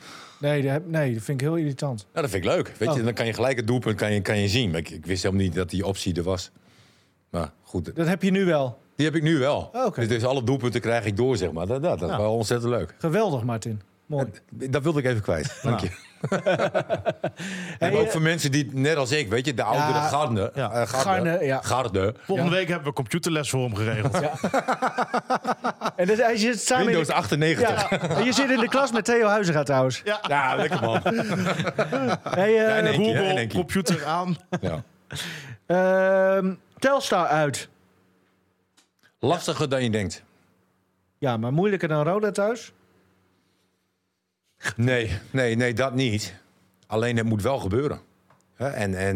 Nee, dat vind ik heel irritant. Nou, dat vind ik leuk. Weet je, Oh. dan kan je gelijk het doelpunt kan je zien. Maar ik wist helemaal niet dat die optie er was. Maar goed, Dat heb je nu wel. die heb ik nu wel. Oh, oké. Dus alle doelpunten krijg ik door, zeg maar. Dat is wel ontzettend leuk. Geweldig, Martin. Mooi. Dat wilde ik even kwijt. Dank je. En ook voor mensen die, net als ik, weet je, de oudere garde. Ja. Garde, ja. Volgende week hebben we computerles voor hem geregeld. En dus, hij zit samen Windows 98. Ja, en je zit in de klas met Theo Huizinga trouwens. Ja, lekker man. Hey, in één keer, in Google, één keer. computer aan. Ja. Telstar uit. Lastiger dan je denkt. Ja, maar moeilijker dan Roda thuis? Nee, dat niet. Alleen het moet wel gebeuren. Hè,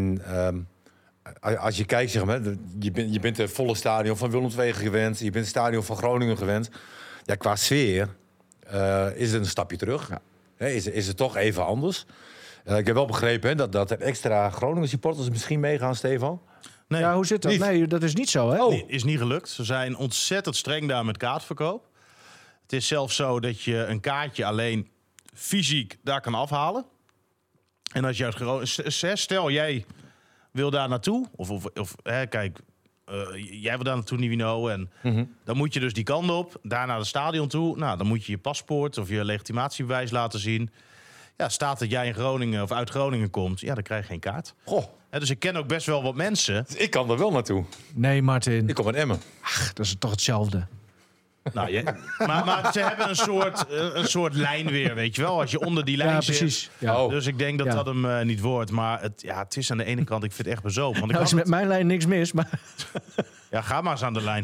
als je kijkt, zeg maar, je bent het volle stadion van Willem II gewend. Je bent het stadion van Groningen gewend. Ja, qua sfeer is het een stapje terug. Ja. Hè, is het toch even anders. Ik heb wel begrepen hè, dat er extra Groningen supporters misschien meegaan, Stefan. Nee, Ja, hoe zit dat? Niet. Nee, dat is niet zo, hè? is niet gelukt. Ze zijn ontzettend streng daar met kaartverkoop. Het is zelfs zo dat je een kaartje alleen fysiek daar kan afhalen. En als je uit Groningen... Stel, jij wil daar naartoe. Of kijk, jij wil daar naartoe, Nivino. En dan moet je dus die kant op. Daar naar het stadion toe. Nou, dan moet je je paspoort of je legitimatiebewijs laten zien. Ja, staat dat jij in Groningen of uit Groningen komt. Ja, dan krijg je geen kaart. Goh, Dus ik ken ook best wel wat mensen. ik kan er wel naartoe. Nee, Martin. Ik kom uit Emmen. Dat is toch hetzelfde. Nou, maar ze hebben een soort lijn weer, weet je wel. Als je onder die lijn Ja, zit. precies. Ja. Oh. Dus ik denk dat Ja. dat hem niet wordt. Maar het is aan de ene kant, ik vind het echt bezopen. Want ik Nou is had met mijn lijn niks mis, maar... ja, ga maar eens aan de lijn.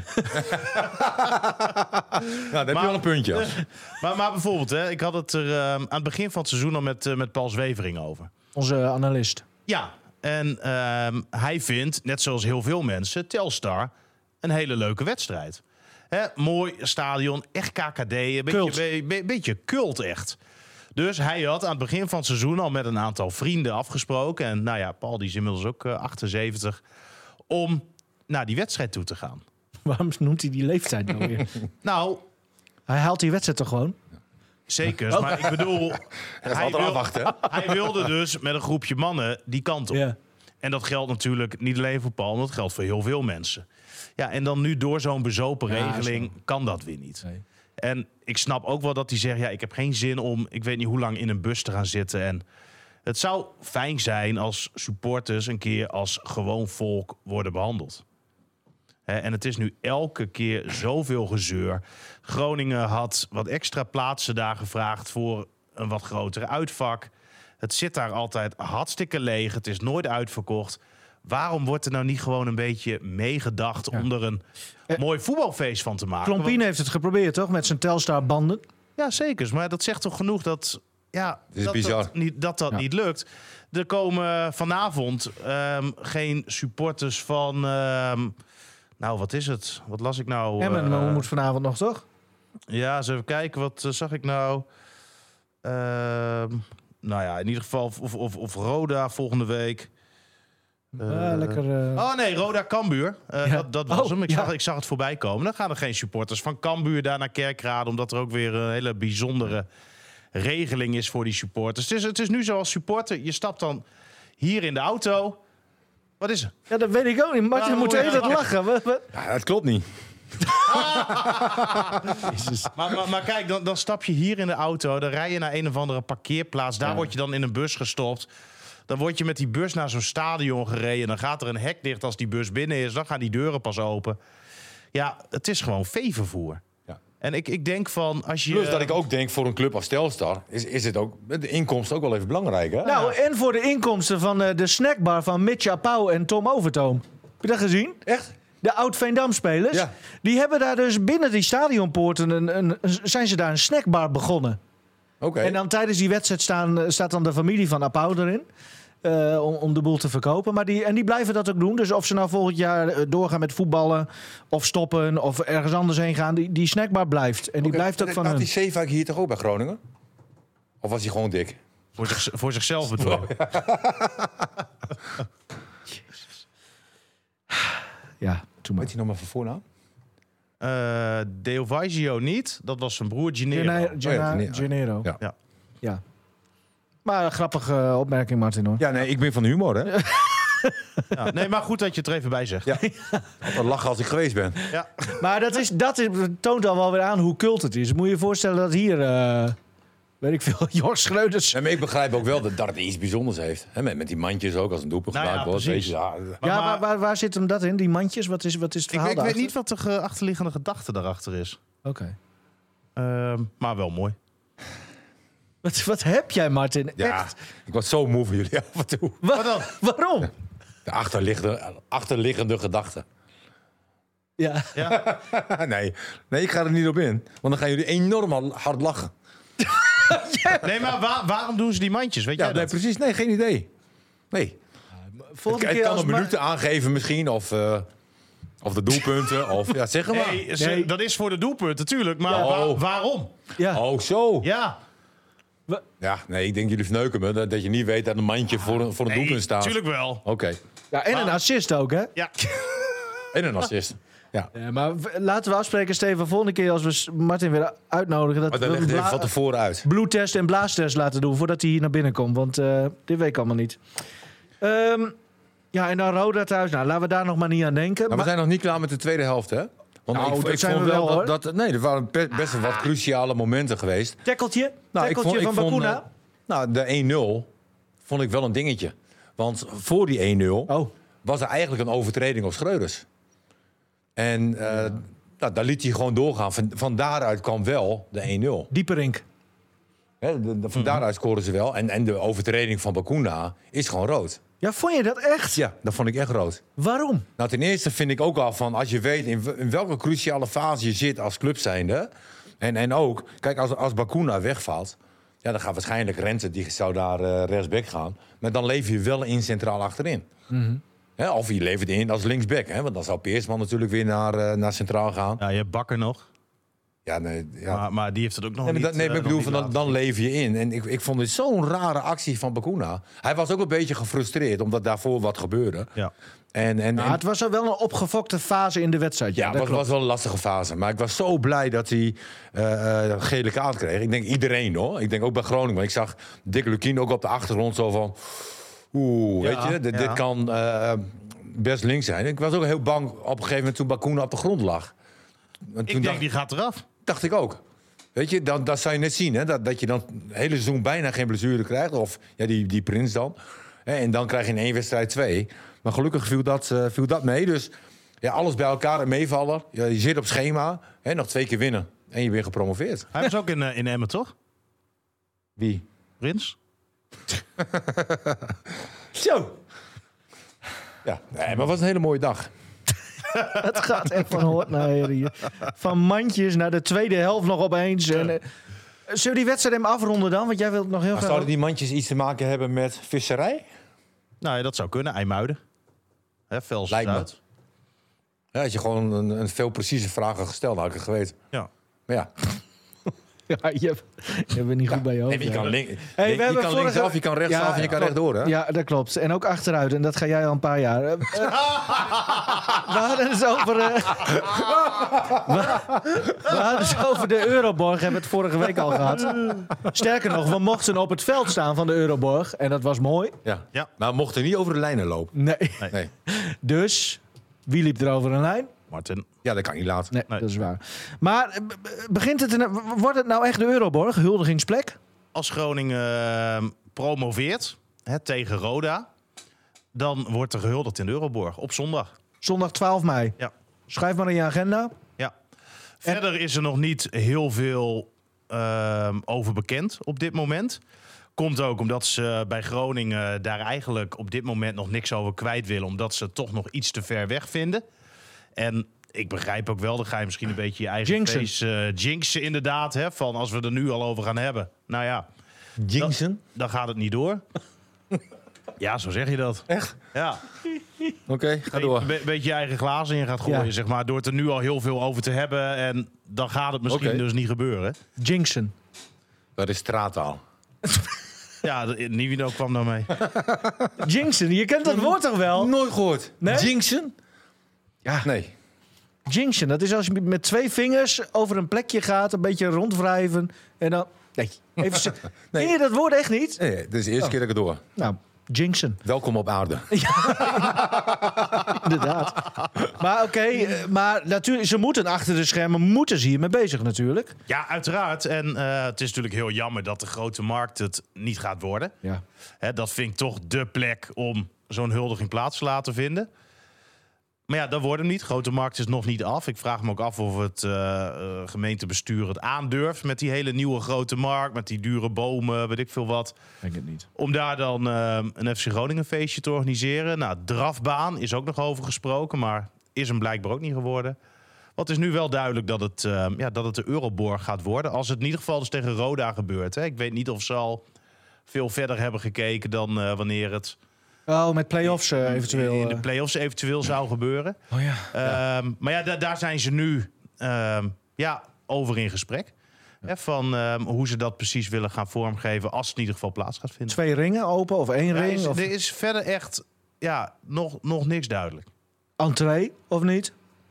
Nou, dan heb je wel een puntje. Maar bijvoorbeeld, ik had het er aan het begin van het seizoen al met Paul Zwevering over. Onze analist. Ja, en hij vindt, net zoals heel veel mensen, Telstar een hele leuke wedstrijd. Mooi stadion, echt KKD, een Cult. beetje cult echt. Dus hij had aan het begin van het seizoen al met een aantal vrienden afgesproken. En nou ja, Paul die is inmiddels ook 78. Om naar die wedstrijd toe te gaan. Waarom noemt hij die leeftijd nou weer? Nou, Hij haalt die wedstrijd toch gewoon? zeker. Maar ik bedoel, afwachten. hij wilde dus met een groepje mannen die kant op. Ja. En dat geldt natuurlijk niet alleen voor Paul, maar dat geldt voor heel veel mensen. Ja, en dan nu door zo'n bezopen regeling kan dat weer niet. Nee. En ik snap ook wel dat hij zegt, ja, ik heb geen zin om, ik weet niet hoe lang in een bus te gaan zitten. En het zou fijn zijn als supporters een keer als gewoon volk worden behandeld. En het is nu elke keer zoveel gezeur. Groningen had wat extra plaatsen daar gevraagd voor een wat grotere uitvak. Het zit daar altijd hartstikke leeg. Het is nooit uitverkocht. Waarom wordt er nou niet gewoon een beetje meegedacht om er een mooi voetbalfeest van te maken? Klompien heeft het geprobeerd, toch? Met zijn Telstar-banden. Ja, zeker. Maar dat zegt toch genoeg dat is bizar. dat niet lukt. Er komen vanavond geen supporters van... nou, wat is het? Wat las ik nou? Emmen moet vanavond nog, toch? Ja, eens even kijken. Wat zag ik nou? Nou ja, in ieder geval... Of Roda volgende week. Lekker... Oh nee, Roda Cambuur. Ja. Dat was hem. ja. Ik zag het voorbij komen. Dan gaan er geen supporters van Cambuur daar naar Kerkrade. Omdat er ook weer een hele bijzondere regeling is voor die supporters. Het is nu zoals supporter. Je stapt dan hier in de auto. Wat is er? Ja, dat weet ik ook niet. Martin moet even lachen. Ja, dat klopt niet. Maar kijk, dan stap je hier in de auto. Dan rij je naar een of andere parkeerplaats. Daar word je dan in een bus gestopt. Dan word je met die bus naar zo'n stadion gereden. Dan gaat er een hek dicht als die bus binnen is. Dan gaan die deuren pas open. Ja, het is gewoon veevervoer. Ja. En ik denk van... als je Plus dat ik ook denk, voor een club als Telstar is het ook de inkomsten ook wel even belangrijk. Hè? Nou, en voor de inkomsten van de snackbar van Mitja Pauw en Tom Overtoom. Heb je dat gezien? Echt? De Oud-Veendam-spelers. Ja. Die hebben daar dus binnen die stadionpoorten zijn ze daar een snackbar begonnen. Oké. En dan tijdens die wedstrijd staat dan de familie van Apau erin. Om de boel te verkopen. Maar die blijven dat ook doen. Dus of ze nou volgend jaar doorgaan met voetballen... of stoppen of ergens anders heen gaan... die snackbar blijft. En die blijft ook van Had hun. die Zeefuik hier toch ook bij Groningen? Of was hij gewoon dik? Voor zichzelf bedoel ik. Ja, toen maar. Weet hij nog maar van voornaam? Deovaisio niet. Dat was zijn broer Gennaro. Gennaro. Ja. Ja. Maar een grappige opmerking, Martin, hoor. Ja, nee, ik ben van de humor, hè? Ja, nee, maar goed dat je het er even bij zegt. Ja. Altijd lachen als ik geweest ben. Ja. Maar dat toont al wel weer aan hoe cult het is. Moet je je voorstellen dat hier... weet ik veel, Jor Schreuders... Ja, maar ik begrijp ook wel dat het iets bijzonders heeft. Hè, met die mandjes ook, als een doelpunt Nou ja, gemaakt wordt. precies. Weet je, Ja, waar zit hem dat in? Die mandjes? Wat is het verhaal Ik weet daarachter? niet wat de achterliggende gedachte daarachter is. Oké. Maar wel mooi. Wat heb jij, Martin? ja, Echt? ik was zo moe van jullie af en toe. Wat dan? Waarom? De achterliggende gedachte. Ja. Ja? nee, ik ga er niet op in. Want dan gaan jullie enorm hard lachen. Nee, maar waarom doen ze die mandjes? Weet Ja, jij nee, dat? precies. Nee, geen idee. Nee. Volgende Het keer kan als een minuten aangeven misschien. Of de doelpunten. Of ja, zeg maar. Nee, dat is voor de doelpunt natuurlijk. Maar Ja. waarom? Ja. Oh, zo. Ja. Ja, nee, ik denk jullie verneuken me. Dat je niet weet dat een mandje voor een doelpunt staat. Natuurlijk wel. Oké. Ja, en een assist ook, hè? Ja. En een assist. Ja. Ja, maar laten we afspreken, Steven, volgende keer als we Martin weer uitnodigen... dat Maar dan we leg je een even van tevoren uit. bloedtest en blaastest laten doen voordat hij hier naar binnen komt. Want dit weet ik allemaal niet. Ja, en dan Roda thuis. Nou, laten we daar nog maar niet aan denken. Maar we zijn nog niet klaar met de tweede helft, hè? Want Nou, dat ik zijn vond we wel, wel dat... Nee, er waren best wel wat cruciale momenten geweest. Tackeltje? Nou, Tackeltje van Bakuna? De 1-0 vond ik wel een dingetje. Want voor die 1-0 Oh, was er eigenlijk een overtreding op Schreuders. En daar liet hij gewoon doorgaan. Van daaruit kwam wel de 1-0. Dieperink. Van daaruit scoren ze wel. En de overtreding van Bakuna is gewoon rood. Ja, vond je dat echt? Ja, dat vond ik echt rood. Waarom? Nou, ten eerste vind ik ook al van... als je weet in welke cruciale fase je zit als club zijnde... en ook, kijk, als Bakuna wegvalt... ja, dan gaat waarschijnlijk Rente, die zou daar rechtsback gaan. Maar dan lever je wel in centraal achterin. Mm-hmm. Of je levert in als linksback. Want dan zou Peersman natuurlijk weer naar centraal gaan. Ja, je hebt Bakker nog. Ja, nee. Ja. Maar die heeft het ook nog niet. Maar ik bedoel, van dan leef je in. En ik vond dit zo'n rare actie van Bacuna. Hij was ook een beetje gefrustreerd, omdat daarvoor wat gebeurde. Ja. Het was wel een opgefokte fase in de wedstrijd. Ja, het was wel een lastige fase. Maar ik was zo blij dat hij een gele kaart kreeg. Ik denk iedereen, hoor. Ik denk ook bij Groningen. Maar ik zag Dick Lukien ook op de achtergrond zo van... weet je, dit kan best links zijn. Ik was ook heel bang op een gegeven moment toen Bacuna op de grond lag. Ik denk, die gaat eraf. Dacht ik ook. Weet je, dat zou je net zien. Hè? Dat je dan het hele seizoen bijna geen blessure krijgt. Of die Prins dan. En dan krijg je in 1 wedstrijd 2. Maar gelukkig viel dat mee. Dus ja, alles bij elkaar een meevaller. Ja, je zit op schema. Nog 2 keer winnen. En je bent gepromoveerd. Hij was ook in Emmen, toch? Wie? Prins? Zo. Ja, nee, maar het was een hele mooie dag. Het gaat echt van hoort naar her hier. Van mandjes naar de tweede helft nog opeens. En, zullen we die wedstrijd hem afronden dan? Want jij wilt nog heel graag... Zouden die mandjes iets te maken hebben met visserij? Nou ja, dat zou kunnen. IJmuiden. Velsen Zuid. Ja, als je gewoon een veel precieze vraag had gesteld, had ik het geweten. Ja. Maar ja. Ja, je bent niet goed bij je hoofd. Je kan, je kan linksaf, je kan rechtsaf en je kan rechtdoor. Hè? Ja, dat klopt. En ook achteruit. En dat ga jij al een paar jaar. We hadden het over... we hadden het over de Euroborg. Hebben we het vorige week al gehad. Sterker nog, we mochten op het veld staan van de Euroborg. En dat was mooi. Ja. Maar we mochten niet over de lijnen lopen. Nee. Dus, wie liep er over een lijn? Martin. Ja, dat kan niet laten. Nee, dat is waar. Maar wordt het nou echt de Euroborg, huldigingsplek? Als Groningen promoveert tegen Roda, dan wordt er gehuldigd in de Euroborg op zondag. Zondag 12 mei. Ja. Schrijf maar in je agenda. Ja. Verder is er nog niet heel veel over bekend op dit moment. Komt ook omdat ze bij Groningen daar eigenlijk op dit moment nog niks over kwijt willen. Omdat ze het toch nog iets te ver weg vinden. En ik begrijp ook wel, dan ga je misschien een beetje je eigen face jinxen inderdaad. Hè, van als we er nu al over gaan hebben. Nou ja. Jinxen? Dan gaat het niet door. Ja, zo zeg je dat. Echt? Ja. Oké, ga door. Een beetje je eigen glazen in gaat gooien, zeg maar. Door het er nu al heel veel over te hebben. En dan gaat het misschien dus niet gebeuren. Jinxen. Dat is straattaal. Ja, Nivino kwam daarmee. Jinxen, je kent dat woord toch wel? Nooit gehoord. Nee? Jinxen? Ja. Nee. Jinxen, dat is als je met 2 vingers over een plekje gaat, een beetje rondwrijven en dan... Nee, even nee. Ken je dat woord echt niet? Nee, dit is de eerste keer dat ik het door. Nou, jinxen. Welkom op aarde. Inderdaad. Maar maar natuurlijk, ze moeten achter de schermen hiermee bezig natuurlijk. Ja, uiteraard. En het is natuurlijk heel jammer dat de grote markt het niet gaat worden. Ja. Dat vind ik toch dé plek om zo'n huldiging plaats te laten vinden. Maar ja, dat wordt hem niet. Grote markt is nog niet af. Ik vraag me ook af of het gemeentebestuur het aandurft met die hele nieuwe grote markt, met die dure bomen, weet ik veel wat. Ik denk het niet. Om daar dan een FC Groningen feestje te organiseren. Nou, drafbaan is ook nog over gesproken, maar is hem blijkbaar ook niet geworden. Wat is nu wel duidelijk dat het de Euroborg gaat worden. Als het in ieder geval dus tegen Roda gebeurt. Hè. Ik weet niet of ze al veel verder hebben gekeken dan wanneer het... Oh, met play-offs eventueel. In de play-offs eventueel zou gebeuren. Oh ja. Maar ja, daar zijn ze nu over in gesprek. Hè, van hoe ze dat precies willen gaan vormgeven als het in ieder geval plaats gaat vinden. 2 ringen open of 1 ring? Er is verder echt nog niks duidelijk. Entree of niet?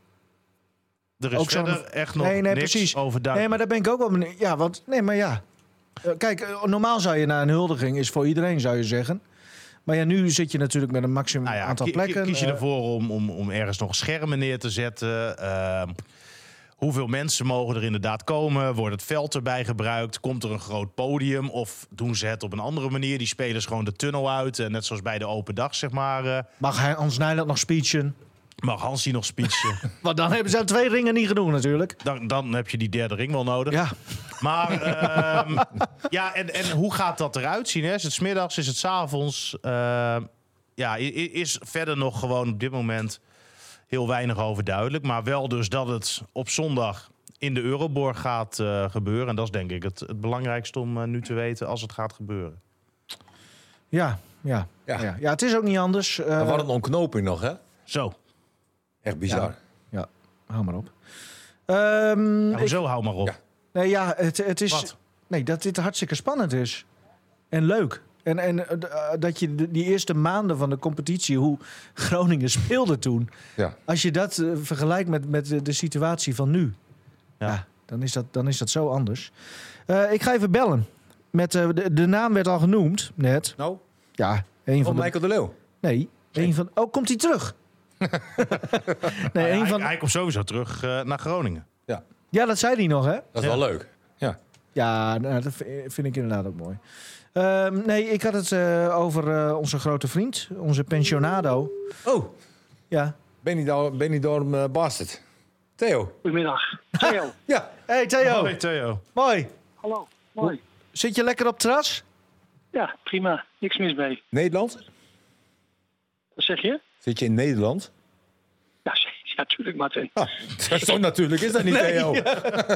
Er is ook verder echt nog niks precies. over duidelijk. Nee, maar daar ben ik ook wel benieuwd. Ja, want... Nee, maar ja. Kijk, normaal zou je naar een huldiging is voor iedereen, zou je zeggen. Maar ja, nu zit je natuurlijk met een maximum aantal plekken. Kies je ervoor om ergens nog schermen neer te zetten? Hoeveel mensen mogen er inderdaad komen? Wordt het veld erbij gebruikt? Komt er een groot podium? Of doen ze het op een andere manier? Die spelers gewoon de tunnel uit. Net zoals bij de open dag, zeg maar. Mag Hans Nijland nog speechen? Mag Hansie nog speechen? Want dan hebben ze 2 ringen niet genoeg natuurlijk. Dan heb je die 3e ring wel nodig. Ja. Maar en hoe gaat dat eruit zien? Hè? Is het 's middags? Is het 's avonds? Is verder nog gewoon op dit moment heel weinig over duidelijk. Maar wel dus dat het op zondag in de Euroborg gaat gebeuren. En dat is denk ik het belangrijkste om nu te weten als het gaat gebeuren. Ja, het is ook niet anders. Wat een ontknoping nog, hè? Zo. Echt bizar. Ja, hou maar op. Hoezo, hou maar op. Ja. Nee, ja, het is... Wat? Nee, dat dit hartstikke spannend is. En leuk. En dat je die eerste maanden van de competitie, hoe Groningen speelde toen. Ja. Als je dat vergelijkt met de situatie van nu. Ja, dan is dat zo anders. Ik ga even bellen. De naam werd al genoemd, net. Nou, Ja, een van de... Michael de Leeuw. Nee, een van... Oh, komt hij terug? Nee, een van... Hij komt sowieso terug naar Groningen. Ja, Ja, dat zei hij nog, hè? dat is wel leuk. Ja. Ja, nou, dat vind ik inderdaad ook mooi. Nee, ik had het over onze grote vriend, onze pensionado. Oh, Ja. Benidorm Bastard. Theo. Goedemiddag. Theo. Ja. Hey Theo, Hoi Theo. mooi. Hallo. Mooi. Zit je lekker op het terras? Ja, prima. Niks mis mee. Nederland? Wat zeg je? Zit je in Nederland? Ja, natuurlijk, Martin. Ah, zo natuurlijk is dat niet, Theo. Nee,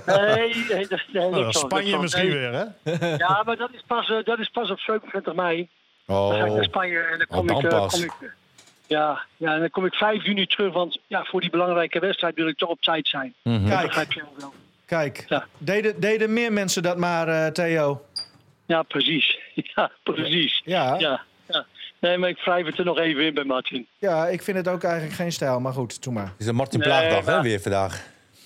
niks van, Spanje niks van. misschien Nee. weer, hè? Ja, maar dat is pas op 27 mei. Dan ga ik naar Oh, Spanje en dan kom dan pas. Ja, en dan kom ik 5 juni terug, want ja, voor die belangrijke wedstrijd wil ik toch op tijd zijn. Dat Kijk, begrijp je wel. kijk. Ja. Deden meer mensen dat maar, Theo? Ja, precies. Ja, precies. Ja. Ja. Nee, maar ik wrijf het er nog even in bij Martin. Ja, ik vind het ook eigenlijk geen stijl, maar goed, doe maar. het is een Martin Nee, Plaagdag, hè, maar- weer vandaag.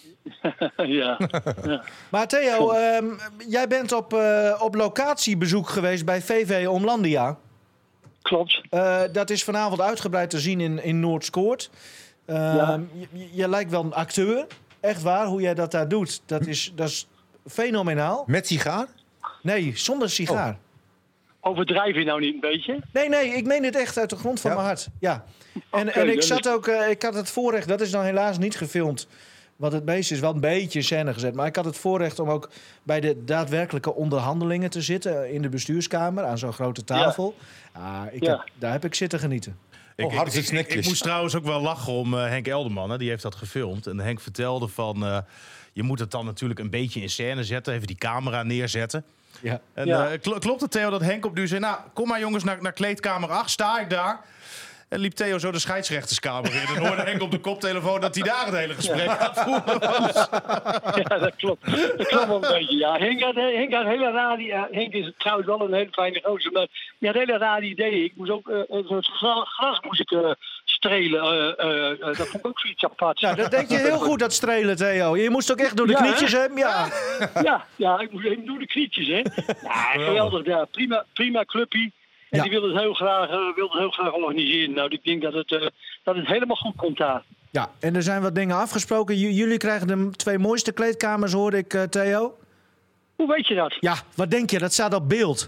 Ja. Maar Theo, jij bent op locatiebezoek geweest bij VV Omlandia. Klopt. Dat is vanavond uitgebreid te zien in Noordscoort. Ja. Je lijkt wel een acteur. Echt waar, hoe jij dat daar doet. Dat is fenomenaal. Met sigaar? Nee, zonder sigaar. Overdrijf je nou niet een beetje? Nee, ik meen dit echt uit de grond van Ja? mijn hart. Ja. En Oké, ik dan zat ook, ik had het voorrecht, dat is dan helaas niet gefilmd. Want het beest is wel een beetje in scène gezet. Maar ik had het voorrecht om ook bij de daadwerkelijke onderhandelingen te zitten in de bestuurskamer aan zo'n grote tafel. Daar heb ik zitten genieten. hartstikke Ik netjes. moest trouwens ook wel lachen om Henk Elderman. Hè, die heeft dat gefilmd. En Henk vertelde van... je moet het dan natuurlijk een beetje in scène zetten. Even die camera neerzetten. Ja. En Ja. klopt het, Theo, dat Henk op duur zei... Nou, kom maar jongens naar kleedkamer 8. Sta ik daar. En liep Theo zo de scheidsrechterskamer in. En hoorde Henk op de koptelefoon dat hij daar het hele gesprek aan het voeren was. Ja, dat klopt. Dat klopt wel een beetje. Ja, Henk had hele rare... Henk is trouwens wel een hele fijne gozer, maar die had hele rare ideeën. Ik moest ook zo'n gras moest ik strelen. Dat vond ik ook zoiets apart. Nou, dat deed je heel goed, dat strelen, Theo. Je moest ook echt door de Ja, knietjes, hè? Ja. Ja, ik moest even door de knietjes, hè. Ja, geweldig. Ja, prima clubje. En Ja. die wilde het heel graag organiseren. Nou, ik denk dat het helemaal goed komt daar. Ja, en er zijn wat dingen afgesproken. Jullie krijgen de 2 mooiste kleedkamers, hoorde ik, Theo. Hoe weet je dat? Ja, wat denk je? Dat staat op beeld.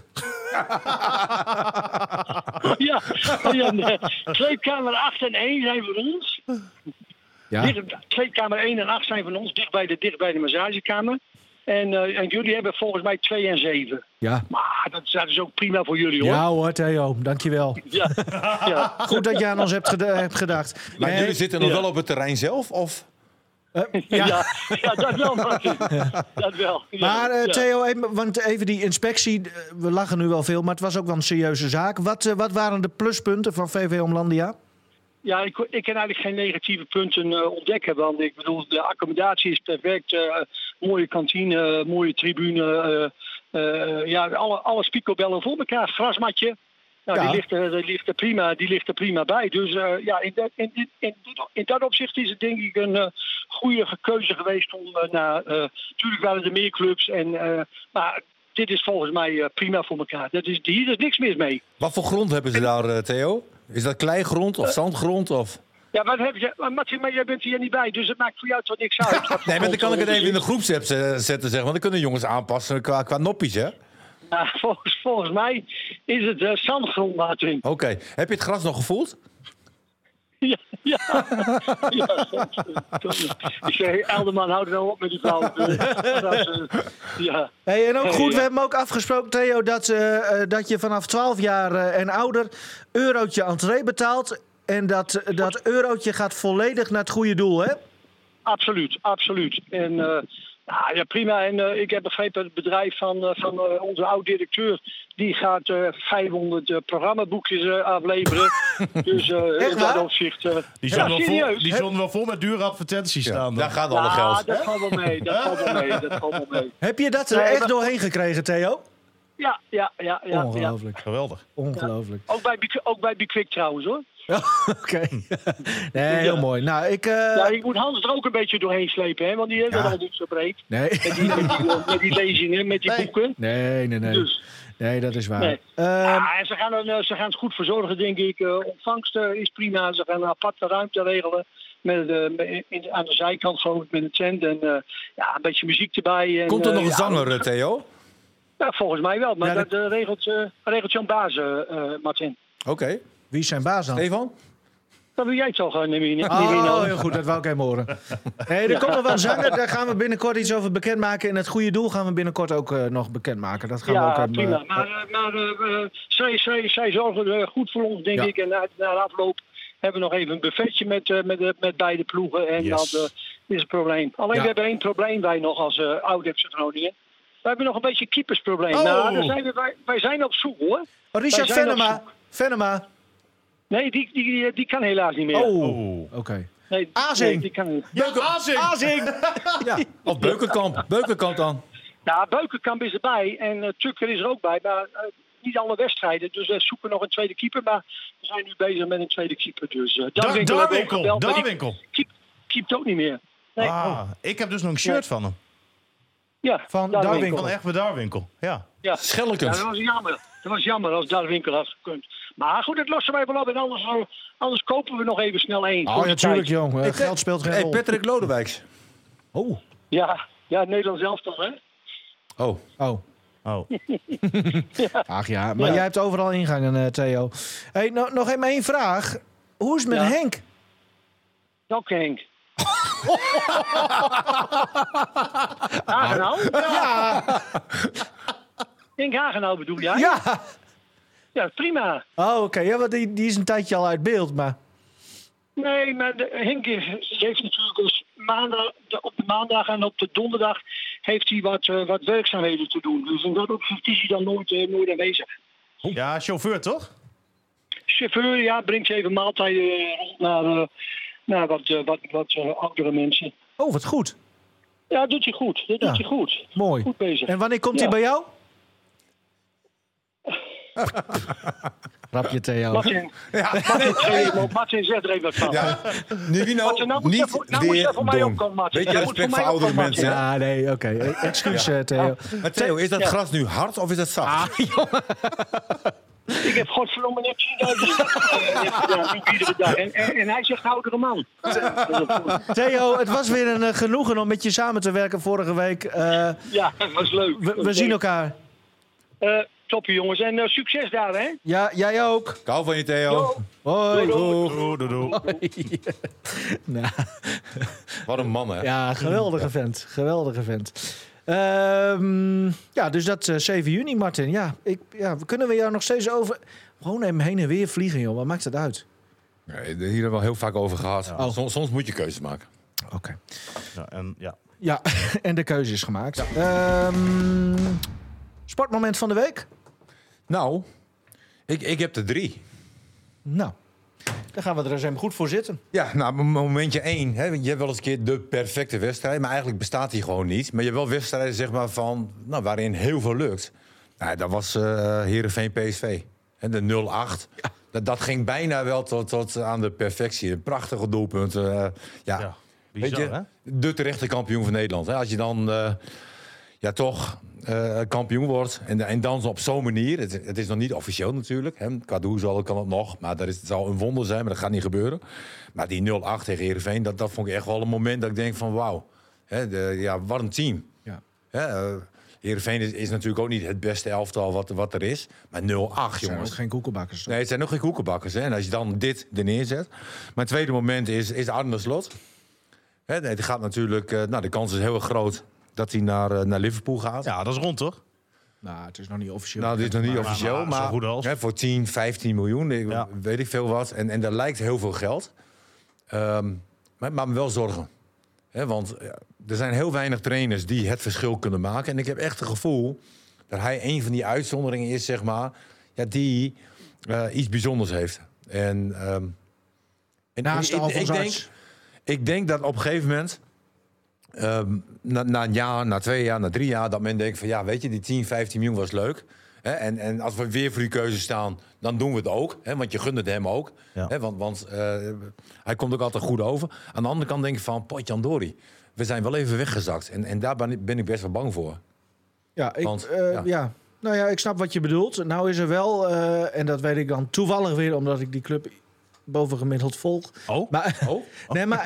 Nee. Kleedkamer 8 en 1 zijn voor ons. Ja. Kleedkamer 1 en 8 zijn van ons, dicht bij de massagekamer. En jullie hebben volgens mij 2 en 7. Ja. Maar dat is ook prima voor jullie, hoor. Ja hoor, Theo. Dankjewel. Ja. Ja. Goed dat je aan ons hebt gedacht. Maar Nee, jullie zitten nog ja. wel op het terrein zelf? Of? Ja, dat wel, Martin. Dat wel. Ja. Maar Ja. Theo, want even die inspectie. We lachen nu wel veel, maar het was ook wel een serieuze zaak. Wat waren de pluspunten van VV Omlandia? Ja, ik kan eigenlijk geen negatieve punten ontdekken. Want ik bedoel, de accommodatie is perfect. Mooie kantine, mooie tribune. Alle spicobellen voor elkaar. Grasmatje. Nou, Ja. Die ligt er prima bij. Dus in dat opzicht is het denk ik een goede keuze geweest om natuurlijk waren er meer clubs. Maar dit is volgens mij prima voor elkaar. Hier is niks mis mee. Wat voor grond hebben ze daar, Theo? Is dat kleigrond of zandgrond? Of? Ja, wat heb je? Martin, maar jij bent hier niet bij, dus het maakt voor jou toch niks uit. Nee, maar dan kan ik het even in de groepsapp zetten, zeg. Want dan kunnen jongens aanpassen qua noppies, hè? Ja, volgens mij is het zandgrond, Martin. Oké. Heb je het gras nog gevoeld? Ja. Ik zeg, Elderman, houd nou op met die vrouw. Ja. Hey, en ook goed, Ja. we hebben ook afgesproken, Theo, dat je vanaf 12 jaar en ouder eurotje entree betaalt. En dat eurotje gaat volledig naar het goede doel, hè? Absoluut. En Nou ja, prima. En ik heb begrepen het bedrijf van onze oud-directeur... die gaat 500 programmaboekjes afleveren. Dus in dat opzicht... Die zullen wel vol met dure advertenties staan. Daar gaat alle geld. Dat valt wel mee. Dat valt wel mee. Heb je dat er echt doorheen gekregen, Theo? Ja. Ongelooflijk. Geweldig. Ongelooflijk. Ja. Ook bij Bikwik trouwens, hoor. Oké. Nee, heel mooi. Nou, ik moet Hans er ook een beetje doorheen slepen, hè? Want die heeft het al niet zo breed. Nee. Met die lezingen, met die boeken. Nee. Dus. Nee, dat is waar. Nee. En ze gaan het goed verzorgen, denk ik. Ontvangst is prima. Ze gaan een aparte ruimte regelen. Aan de zijkant gewoon met een tent. En een beetje muziek erbij. En, Komt er nog een zanger, Theo? Ja, volgens mij wel. Maar dat regelt Jan Baas, Martin. Oké. Wie is zijn baas dan? Stefan? Dat wil jij toch, Nivino? Heel goed. Dat wou ik even horen. Nee, er komt nog wel een zanger. Daar gaan we binnenkort iets over bekendmaken. En het goede doel gaan we binnenkort ook nog bekendmaken. Dat gaan we ook prima. Maar zij zorgen goed voor ons, denk ik. En na de afloop hebben we nog even een buffetje met beide ploegen. En dat is het probleem. Alleen we hebben één probleem, wij nog als oud-FC Groningen. We hebben nog een beetje keepersprobleem. Oh. Nou, wij zijn op zoek, hoor. Richard Venema. Nee, die kan helaas niet meer. Oké. Nee, Azing. Nee, die kan niet. Azing! Ja. Of Beukenkamp dan. Nou, Beukenkamp is erbij en Tukker is er ook bij. Maar niet alle wedstrijden. Dus we zoeken nog een tweede keeper. Maar we zijn nu bezig met een tweede keeper. Dus Darwinkel. Keept ook niet meer. Nee. Ik heb dus nog een shirt van hem. Ja, van Darwinkel. Van Egbert Darwinkel. Ja. Schellekens. Ja, dat was jammer als Darwinkel had gekund. Maar goed, dat lossen wij wel op. En anders kopen we nog even snel één. Oh, natuurlijk, jong. Geld speelt geen rol. Patrick Lodewijks. Oh. Ja, Nederland zelf toch, hè? Oh. Ach ja, maar jij hebt overal ingangen, Theo. Hey, nog even één vraag. Hoe is het met Henk? Welke Henk? Hagenau? Ja. Henk Hagenau bedoel jij? Ja. Ja, prima. Oh, oké. Ja, want die is een tijdje al uit beeld, maar... Nee, maar Henk heeft natuurlijk op de maandag en op de donderdag heeft hij wat werkzaamheden te doen. Dus in dat opzicht is hij dan nooit aanwezig. Ja, chauffeur toch? Chauffeur, brengt even maaltijden rond naar wat oudere mensen. Oh, wat goed. Ja, doet hij goed. Dat doet hij goed. Mooi. Goed bezig. En wanneer komt hij bij jou? Grapje, Theo. Martin zegt er even wat van. Ja. Nivino, Martin, niet weer voor mij doen. opkomen, Martin. Beetje respect voor oudere mensen. Ja, nee, oké. Excuus, Theo. Maar Theo, is dat gras nu hard of is dat zacht? Ik heb godverdomme net 10.000 gedaan, iedere dag. En hij zegt oudere man. Theo, het was weer een genoegen om met je samen te werken vorige week. Ja, dat was leuk. We zien elkaar. Toppie, jongens. En succes daar, hè? Ja, jij ook. Ik hou van je, Theo. Hoi. Doei. Nou. Wat een man, hè? Ja, geweldige vent. Dus dat 7 juni, Martin. We kunnen jou nog steeds over... Gewoon even heen en weer vliegen, joh. Wat maakt het uit? Nee, hier hebben we al heel vaak over gehad. Ja. Soms moet je keuzes maken. Oké. Ja, en de keuze is gemaakt. Sportmoment van de week? Nou, ik heb er 3. Nou, dan gaan we er eens even goed voor zitten. Ja, nou, momentje 1. Hè, je hebt wel eens een keer de perfecte wedstrijd. Maar eigenlijk bestaat die gewoon niet. Maar je hebt wel wedstrijden zeg maar, waarin heel veel lukt. Nou, dat was Heerenveen PSV. En de 0-8. Ja. Dat ging bijna wel tot aan de perfectie. Een prachtige doelpunt. bizar, weet je, hè? de terechte kampioen van Nederland. Hè? Als je dan toch kampioen wordt. En dan op zo'n manier. Het is nog niet officieel natuurlijk. Hè? Qua doelsaldo kan het nog. Maar het zou een wonder zijn. Maar dat gaat niet gebeuren. Maar die 0-8 tegen Heerenveen. Dat vond ik echt wel een moment dat ik denk van wauw. Wat een team. Ja. Heerenveen is natuurlijk ook niet het beste elftal wat er is. Maar 0-8, jongens. Het zijn ook geen koekenbakkers. Nee, het zijn nog geen koekenbakkers. Hè? En als je dan dit er neerzet. Mijn tweede moment is Arne Slot. Het gaat natuurlijk... de kans is heel erg groot dat hij naar Liverpool gaat. Ja, dat is rond, toch? Nou, het is nog niet officieel. Nou, dit is nog niet officieel. Maar zo goed als. Voor 10, 15 miljoen, weet ik veel wat. En daar lijkt heel veel geld. Maar wel zorgen. Want er zijn heel weinig trainers die het verschil kunnen maken. En ik heb echt het gevoel dat hij een van die uitzonderingen is, zeg maar, die iets bijzonders heeft. En Naast ik denk dat op een gegeven moment, na een jaar, na 2 jaar, na 3 jaar, dat men denkt van weet je, die 10, 15 miljoen was leuk. En als we weer voor die keuze staan, dan doen we het ook. Want je gunt het hem ook. Ja. Want hij komt ook altijd goed over. Aan de andere kant denk ik van, potjandori, we zijn wel even weggezakt. En daar ben ik best wel bang voor. Ik snap wat je bedoelt. Nou is er wel, en dat weet ik dan toevallig weer, omdat ik die club bovengemiddeld volg. Oh? Nee, maar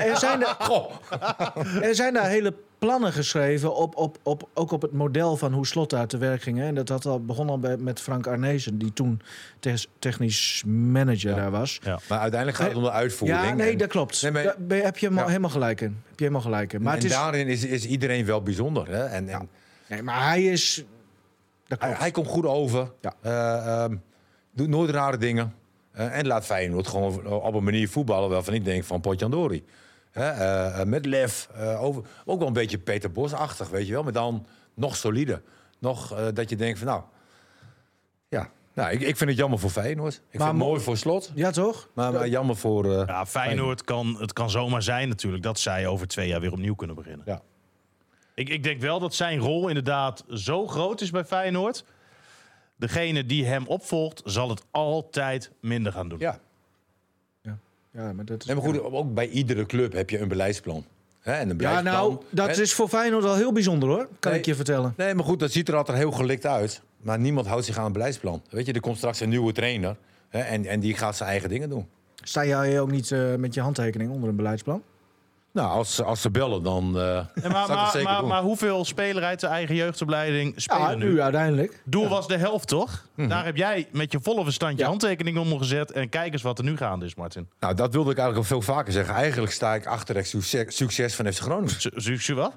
er zijn daar hele plannen geschreven ook op het model van hoe Slot daar te werk ging. Hè. En dat begon al met Frank Arnezen, die toen technisch manager daar was. Ja. Maar uiteindelijk gaat het om de uitvoering. Ja, nee, dat klopt. Nee, maar, daar heb je helemaal gelijk in. Maar daarin is iedereen wel bijzonder. Hè? Nee, maar hij is... Hij komt goed over. Ja. Doet nooit rare dingen. En laat Feyenoord gewoon op een manier voetballen waarvan ik denk van potjandori. Met lef. Ook wel een beetje Peter Bos-achtig, weet je wel. Maar dan nog solide. Nog dat je denkt van ik vind het jammer voor Feyenoord. Ik vind het mooi voor Slot. Ja, toch? Maar jammer voor... Feyenoord kan zomaar zijn natuurlijk dat zij over 2 jaar weer opnieuw kunnen beginnen. Ja. Ik denk wel dat zijn rol inderdaad zo groot is bij Feyenoord. Degene die hem opvolgt, zal het altijd minder gaan doen. Ja. Ja, maar dat is... Nee, maar goed, ook bij iedere club heb je een beleidsplan. En een beleidsplan. Dat is voor Feyenoord wel heel bijzonder, hoor. Kan ik je vertellen. Nee, maar goed, dat ziet er altijd heel gelikt uit. Maar niemand houdt zich aan een beleidsplan. Weet je, er komt straks een nieuwe trainer. En die gaat zijn eigen dingen doen. Sta jij ook niet met je handtekening onder een beleidsplan? Nou, als ze bellen, dan maar hoeveel spelers uit de eigen jeugdopleiding spelen nu? Nu uiteindelijk. Doel was de helft, toch? Daar heb jij met je volle verstand je handtekening onder gezet. En kijk eens wat er nu gaande is, Martin. Nou, dat wilde ik eigenlijk al veel vaker zeggen. Eigenlijk sta ik achter het succes van FC Groningen. Succes wat?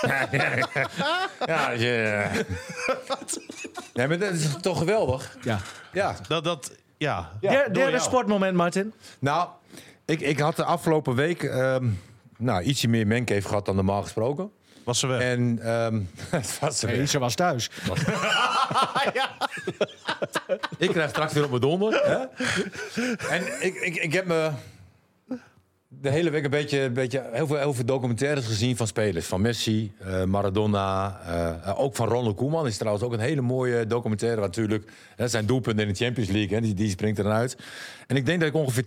Nee, maar dat is toch geweldig? Ja. Derde sportmoment, Martin. Nou, ik had de afgelopen week... ietsje meer mancave gehad dan normaal gesproken. Was ze weg? En ze was thuis. Ik krijg straks weer op mijn donder. Hè? En ik heb me de hele week een beetje heel veel documentaires gezien van spelers. Van Messi, Maradona, ook van Ronald Koeman. Is trouwens ook een hele mooie documentaire. Natuurlijk, zijn doelpunten in de Champions League. Hè, die springt er dan uit. En ik denk dat ik ongeveer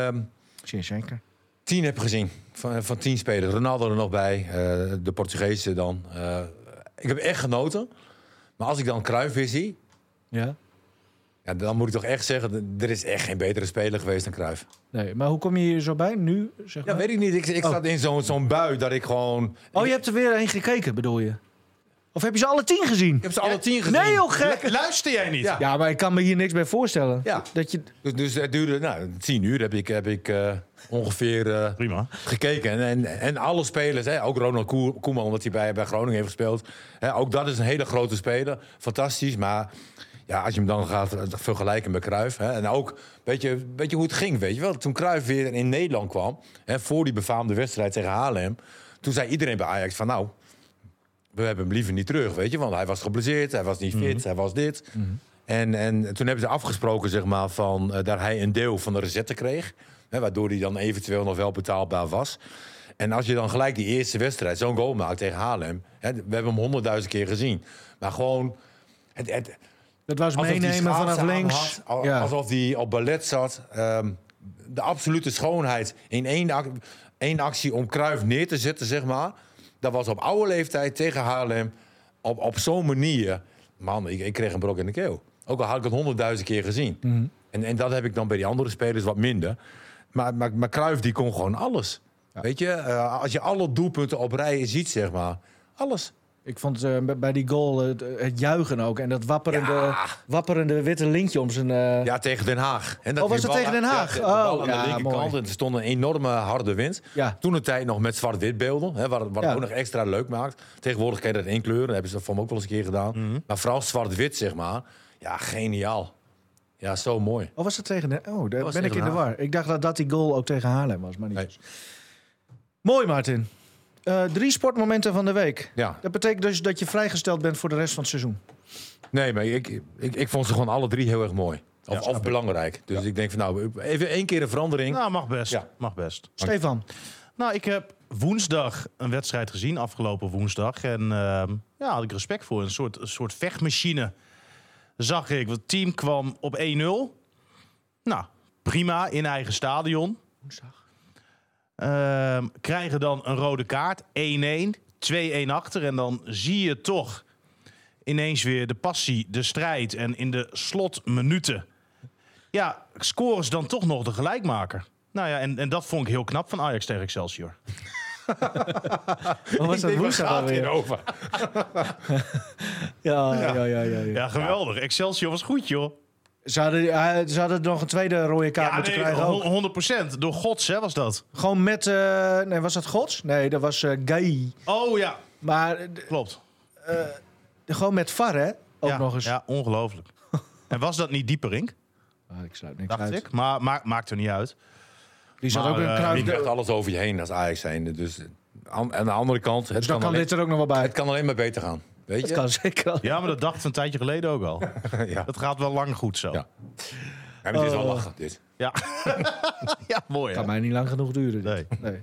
10 heb gezien. Van 10 spelers. Ronaldo er nog bij. De Portugezen dan. Ik heb echt genoten. Maar als ik dan Cruyff weer zie... Ja, dan moet ik toch echt zeggen... Er is echt geen betere speler geweest dan Cruyff. Nee, maar hoe kom je hier zo bij nu? Zeg maar? Ja, weet ik niet. Ik zat in zo'n bui dat ik gewoon... Oh, je hebt er weer een gekeken, bedoel je? Of heb je ze alle 10 gezien? Ik heb ze alle 10 gezien. Nee, joh, gek. Luister jij niet? Ja, maar ik kan me hier niks bij voorstellen. Ja. Dus het duurde 10 uur heb ik ongeveer prima gekeken. En alle spelers, ook Ronald Koeman, omdat hij bij Groningen heeft gespeeld. Ook dat is een hele grote speler. Fantastisch, maar... Ja, als je hem dan gaat vergelijken met Cruyff. En ook, weet je hoe het ging, weet je wel? Toen Cruyff weer in Nederland kwam, voor die befaamde wedstrijd tegen Haarlem... toen zei iedereen bij Ajax van we hebben hem liever niet terug, weet je? Want hij was geblesseerd, hij was niet fit, hij was dit. En toen hebben ze afgesproken, zeg maar, dat hij een deel van de recette kreeg. Waardoor hij dan eventueel nog wel betaalbaar was. En als je dan gelijk die eerste wedstrijd zo'n goal maakt tegen Haarlem... we hebben hem 100.000 keer gezien. Maar gewoon... Dat was meenemen vanaf links. Alsof hij op ballet zat. De absolute schoonheid in één actie om Cruyff neer te zetten, zeg maar. Dat was op oude leeftijd tegen Haarlem. Op zo'n manier. Man, ik kreeg een brok in de keel. Ook al had ik het 100.000 keer gezien. En dat heb ik dan bij die andere spelers wat minder. Maar Cruyff die kon gewoon alles. Ja. Weet je, als je alle doelpunten op rij ziet, zeg maar. Alles. Ik vond bij die goal het juichen ook. En dat wapperende witte lintje om zijn... Ja, tegen Den Haag. En was dat tegen Den Haag? De bal aan de linkerkant. En er stond een enorme harde wind. Ja. Toen een tijd nog met zwart-wit beelden. Wat het ook nog extra leuk maakt. Tegenwoordig kan je dat in kleuren. Dat hebben ze voor me ook wel eens een keer gedaan. Maar vooral zwart-wit, zeg maar. Ja, geniaal. Ja, zo mooi. Was het tegen... daar ben ik in de war. Ik dacht dat die goal ook tegen Haarlem was. Maar niet. Nee. Mooi, Martin. 3 sportmomenten van de week. Ja. Dat betekent dus dat je vrijgesteld bent voor de rest van het seizoen. Nee, maar ik vond ze gewoon alle 3 heel erg mooi. Of belangrijk. Dus ik denk van nou, even 1 keer een verandering. Nou, mag best. Ja. Mag best. Stefan. Nou, ik heb woensdag een wedstrijd gezien, afgelopen woensdag. En had ik respect voor. Een soort vechtmachine zag ik. Het team kwam op 1-0. Nou, prima, in eigen stadion. Woensdag. Krijgen dan een rode kaart. 1-1, 2-1 achter. En dan zie je toch ineens weer de passie, de strijd. En in de slotminuten, ja, scoren ze dan toch nog de gelijkmaker. Nou ja, en dat vond ik heel knap van Ajax tegen Excelsior. Wat was dat woensdag alweer? Over. Ja. Geweldig. Excelsior was goed, joh. Ze hadden nog een tweede rode kaart moeten krijgen ook. 100%. Door Gods, hè, was dat. Gewoon met... nee, was dat Gods? Nee, dat was Guy. Oh ja, Maar klopt. gewoon met VAR, hè? Ook nog eens. Ja, ongelooflijk. En was dat niet Dieperink? Ik sluit niks Dacht uit. ik. Maar maakt er niet uit. Die zat Maar, ook een Je kruis. krijgt alles over je heen als Ajax zijn. Dus aan de andere kant, het Dus dan kan alleen, dit er ook nog wel bij. het kan alleen maar beter gaan. Weet Dat je? kan zeker. Ja, maar dat dachten we een tijdje geleden ook al. Ja. Dat gaat wel lang goed zo. Ja. Ja, maar dit is wel lachen. Dit. Ja, ja mooi hè? Kan mij niet lang genoeg duren. Nee.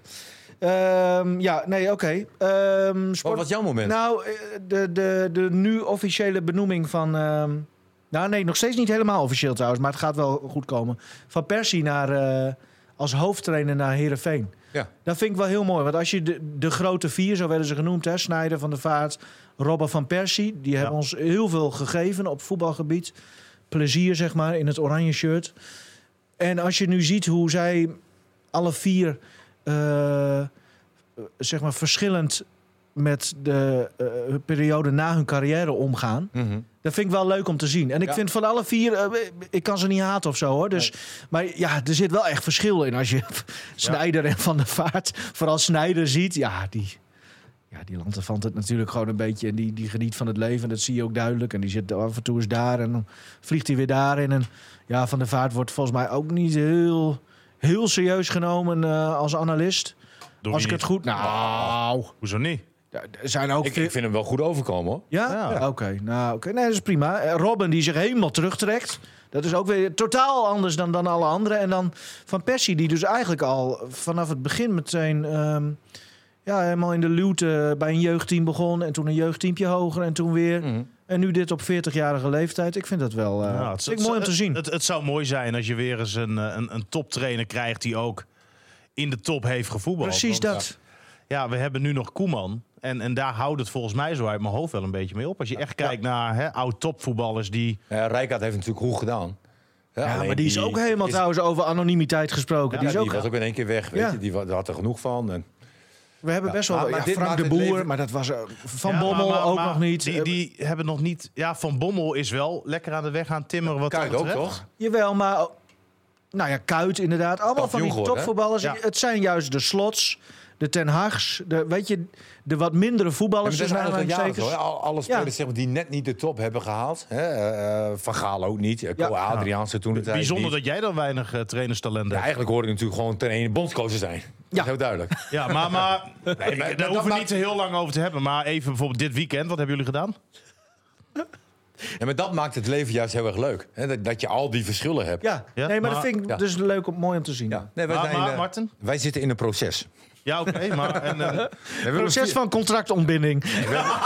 Nee. Oké. Wat was jouw moment? Nou, de nu officiële benoeming van... nou nee, nog steeds niet helemaal officieel trouwens, maar het gaat wel goed komen. Van Persie naar, als hoofdtrainer naar Heerenveen. Ja. Dat vind ik wel heel mooi. Want als je de grote 4, zo werden ze genoemd, hè, Sneijder, Van der Vaart, Robben, Van Persie, die hebben ons heel veel gegeven op voetbalgebied. Plezier, zeg maar, in het oranje shirt. En als je nu ziet hoe zij alle 4 zeg maar verschillend met de periode na hun carrière omgaan. Mm-hmm. Dat vind ik wel leuk om te zien. En ik vind van alle 4, ik kan ze niet haten of zo hoor. Dus, maar ja, er zit wel echt verschil in. Als je Sneijder en Van der Vaart, vooral Sneijder ziet. Die lanterfant het natuurlijk gewoon een beetje. En die geniet van het leven. Dat zie je ook duidelijk. En die zit af en toe eens daar. En dan vliegt hij weer daarin. En ja, Van der Vaart wordt volgens mij ook niet heel serieus genomen als analist. Als ik het goed... Nou... Hoezo niet? Er zijn ook Ik vind hem wel goed overkomen hoor. Ja? Ja. Oké. Nee, dat is prima. Robben die zich helemaal terugtrekt. Dat is ook weer totaal anders dan alle anderen. En dan Van Persie die dus eigenlijk al vanaf het begin meteen... helemaal in de luwte bij een jeugdteam begon. En toen een jeugdteampje hoger en toen weer. Mm-hmm. En nu dit op 40-jarige leeftijd. Ik vind dat wel vind ik mooi om te zien. Het zou mooi zijn als je weer eens een toptrainer krijgt die ook in de top heeft gevoetbald. Precies Want, dat. ja, we hebben nu nog Koeman. En daar houdt het volgens mij zo uit mijn hoofd wel een beetje mee op. Als je echt kijkt naar oud-topvoetballers die... Rijkaard heeft natuurlijk goed gedaan. Ja, maar die is ook helemaal trouwens over anonimiteit gesproken. Die, die is ook... was ook in één keer weg. Weet Ja. je? Die had er genoeg van. En... We hebben best wel... maar dit Frank maakt de het Boer, leven- maar dat was... Van Ja, Bommel maar ook nog niet. Die hebben nog niet... Ja, Van Bommel is wel lekker aan de weg aan timmeren. Wat Kuit dat ook betreft. toch? Jawel, maar... Nou ja, Kuit inderdaad. Allemaal van die Kampioen geworden, topvoetballers. hè? Ja. Het zijn juist de Slots, de Ten Hags, de wat mindere voetballers. Ja, maar dat is eigenlijk al jaren zo, aanhalingstekens. hè? Alle spelers zeg maar, die net niet de top hebben gehaald. Hè? Van Gaal ook niet. Ko Adriaanse toen het Bijzonder dat jij dan weinig trainerstalent Ja, hebt. eigenlijk hoorde ik natuurlijk gewoon ten ene bondscoach te zijn. Dat is heel duidelijk. Ja, maar maar daar dat hoeven we maakt- niet heel lang over te hebben. Maar even bijvoorbeeld dit weekend, wat hebben jullie gedaan? Ja, maar dat maakt het leven juist heel erg leuk. Hè? Dat je al die verschillen hebt. Ja, Ja, nee, maar maar- dat vind ik ja. dus leuk mooi om te zien. Ja. Nee, wij, Maar, zijn, Martin? wij zitten in een proces. Ja, oké. Maar Proces van contractontbinding. 4-1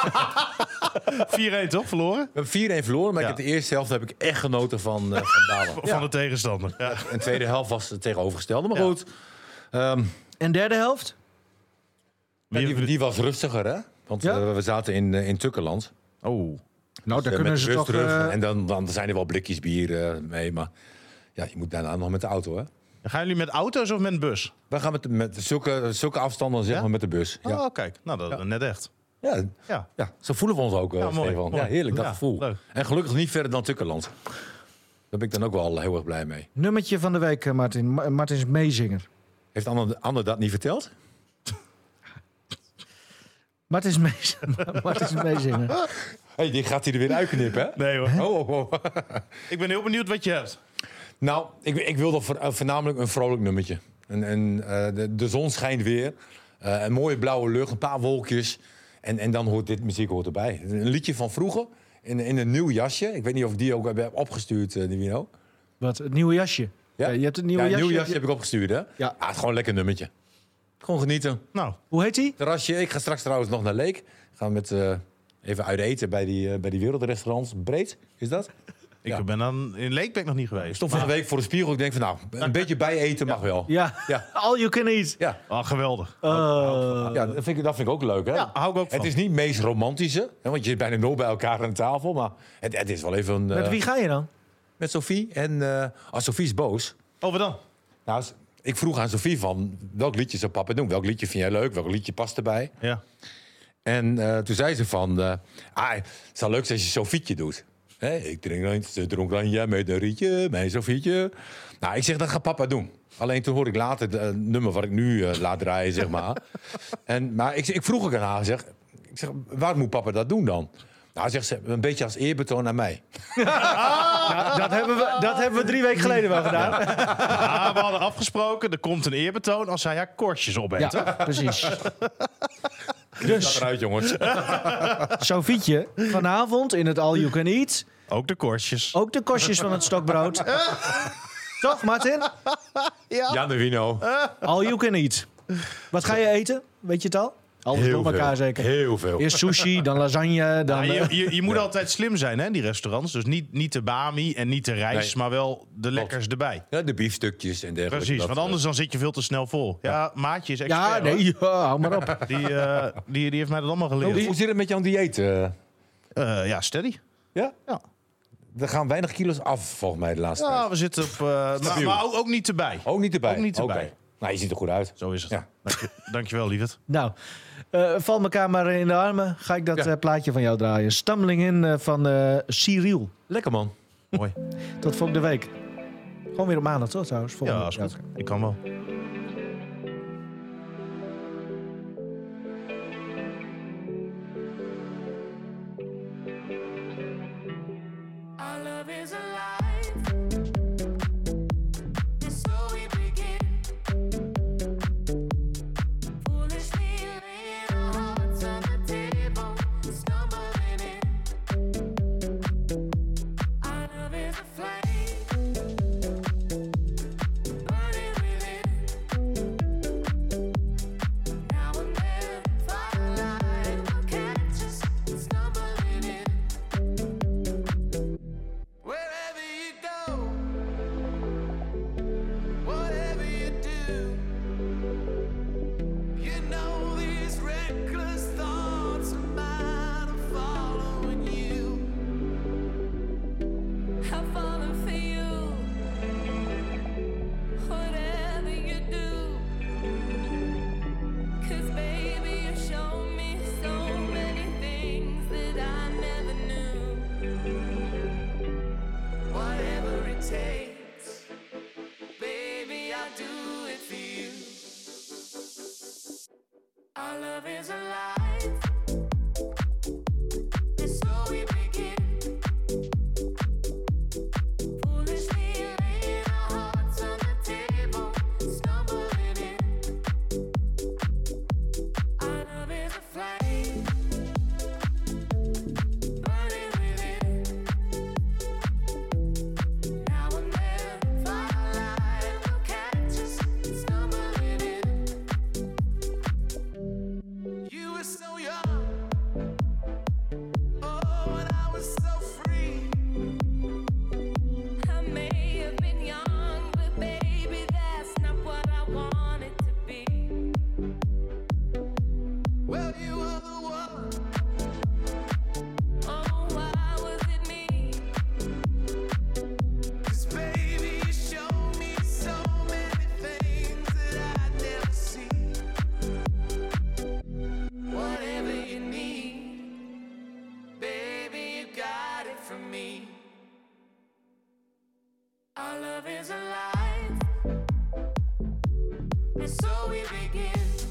toch, verloren? We hebben 4-1 verloren, maar Ja. ik heb de eerste helft heb ik echt genoten van Dalen. Van de tegenstander. Ja. En de tweede helft was het tegenovergestelde. Maar Ja. goed, En derde helft? die was rustiger, hè? Want Ja? we zaten in Tukkerland. Oh. Nou, daar Met kunnen de ze bus toch... terug. En dan zijn er wel blikjes bier mee. Maar ja, je moet daarna nog met de auto, hè? Gaan jullie met auto's of met een bus? Wij gaan met zulke afstanden zeg Ja? maar met de bus. Ja. Oh, kijk. Nou, dat net echt. Ja, Ja. ja, zo voelen we ons ook, Ja, mooi, Stefan. mooi. Ja, heerlijk, dat Ja, gevoel. leuk. En gelukkig niet verder dan Tukkerland. Daar ben ik dan ook wel heel erg blij mee. Nummertje van de week, Martin. Martin is meezinger. Heeft Anne dat niet verteld? Martin is meezinger. Hey, die gaat hij er weer uitknippen, hè? Nee hoor. Oh. Ik ben heel benieuwd wat je hebt. Nou, ik wilde voornamelijk een vrolijk nummertje. De zon schijnt weer. Een mooie blauwe lucht, een paar wolkjes. En dan hoort dit muziek erbij. Een liedje van vroeger, in een nieuw jasje. Ik weet niet of ik die ook heb opgestuurd, Nivino. Wat, het nieuwe jasje? Ja? Je hebt het nieuwe jasje? Een nieuw jasje heb ik opgestuurd, hè? Ja. Het is gewoon een lekker nummertje. Gewoon genieten. Nou, Hoe heet die? Terrasje. Ik ga straks trouwens nog naar Leek. Gaan met even uit eten bij die wereldrestaurants. Breed, is dat? ik ben dan in Leek ben ik nog niet Ik geweest. stond van de week voor de spiegel. Ik denk van, nou, een beetje bijeten mag wel. Ja, Ja. all you can eat. Ja, Geweldig. ja dat vind ik ook leuk, hè? Ja, hou ik ook van. Het is niet het meest romantische, hè, want je zit bijna nooit bij elkaar aan de tafel. Maar het is wel even een... Met wie ga je dan? Met Sophie. En Sophie is boos. Oh, wat dan? Nou, ik vroeg aan Sophie van, welk liedje zou papa doen? Welk liedje vind jij leuk? Welk liedje past erbij? Ja. En toen zei ze van, het zou leuk zijn als je Sofietje doet. Hè, ik dronk ranja met een rietje, mijn Sofietje. Nou, ik zeg, dat gaat papa doen. Alleen toen hoorde ik later het nummer wat ik nu laat draaien, zeg maar. Maar ik vroeg ook aan haar, ik zeg, waar moet papa dat doen dan? Nou, zegt ze, een beetje als eerbetoon aan mij. Ja, dat hebben we 3 weken geleden wel gedaan. Ja, we hadden afgesproken, er komt een eerbetoon als hij haar korstjes op heeft. Ja, precies. Dat Dus, eruit, jongens. Sofietje, vanavond in het All You Can Eat. Ook de korstjes. Ook de kostjes van het stokbrood. Toch, Martin? Jan de Wino. All You Can Eat. Wat ga je eten? Weet je het al? Alles door elkaar zeker. Heel veel. Eerst sushi, dan lasagne, dan... Ja, je moet altijd slim zijn, hè, in die restaurants. Dus niet de bami en niet de rijst, Nee. maar wel de lekkers erbij. Ja, de biefstukjes en dergelijke. Precies, Dat, want anders dan zit je veel te snel vol. Ja, Maatje is expert. Ja, nee, ja, hou maar op. Die heeft mij dat allemaal geleerd. Hoe zit het met jouw dieet? Ja, steady. Ja? Ja. Er gaan weinig kilo's af, volgens mij, de laatste tijd. Ja, we zitten op... maar ook niet erbij. Ook niet erbij? Ook niet erbij. Oké. Nou, je ziet er goed uit. Zo is het. Ja. Dankjewel, lieverd. Nou, val elkaar maar in de armen. Ga ik dat plaatje van jou draaien. Stumbling in van Cyril. Lekker, man. Mooi. Tot volgende week. Gewoon weer op maandag, toch trouwens? Ja, Volgende is week. goed. Ik kan wel. Our love is alive. And so we begin. Foolishly laying our hearts on the table, stumbling in. Our love is a flame, burning within. Now and then, firelight will catch us stumbling in. Wherever you go, whatever you do, you know these reckless thoughts of mine are following you. I'm falling for you. Whatever you do, 'cause baby you show me so many things that I never knew. Whatever it takes, baby, I'll do it for you. Our love is alive, and so we begin. Foolishly laying our hearts on the table, stumbling in. Our love is a flame, burning within. Now and then, firelight will catch us stumbling in. You were so young, oh, and I was so free. I may have been young, but baby, that's not what I wanted to be. Well, you were the one. Oh, why was it me? 'Cause baby, you showed me so many things that I'd never see. Whatever you need, baby, you got it from me. Our love is alive, and so we begin.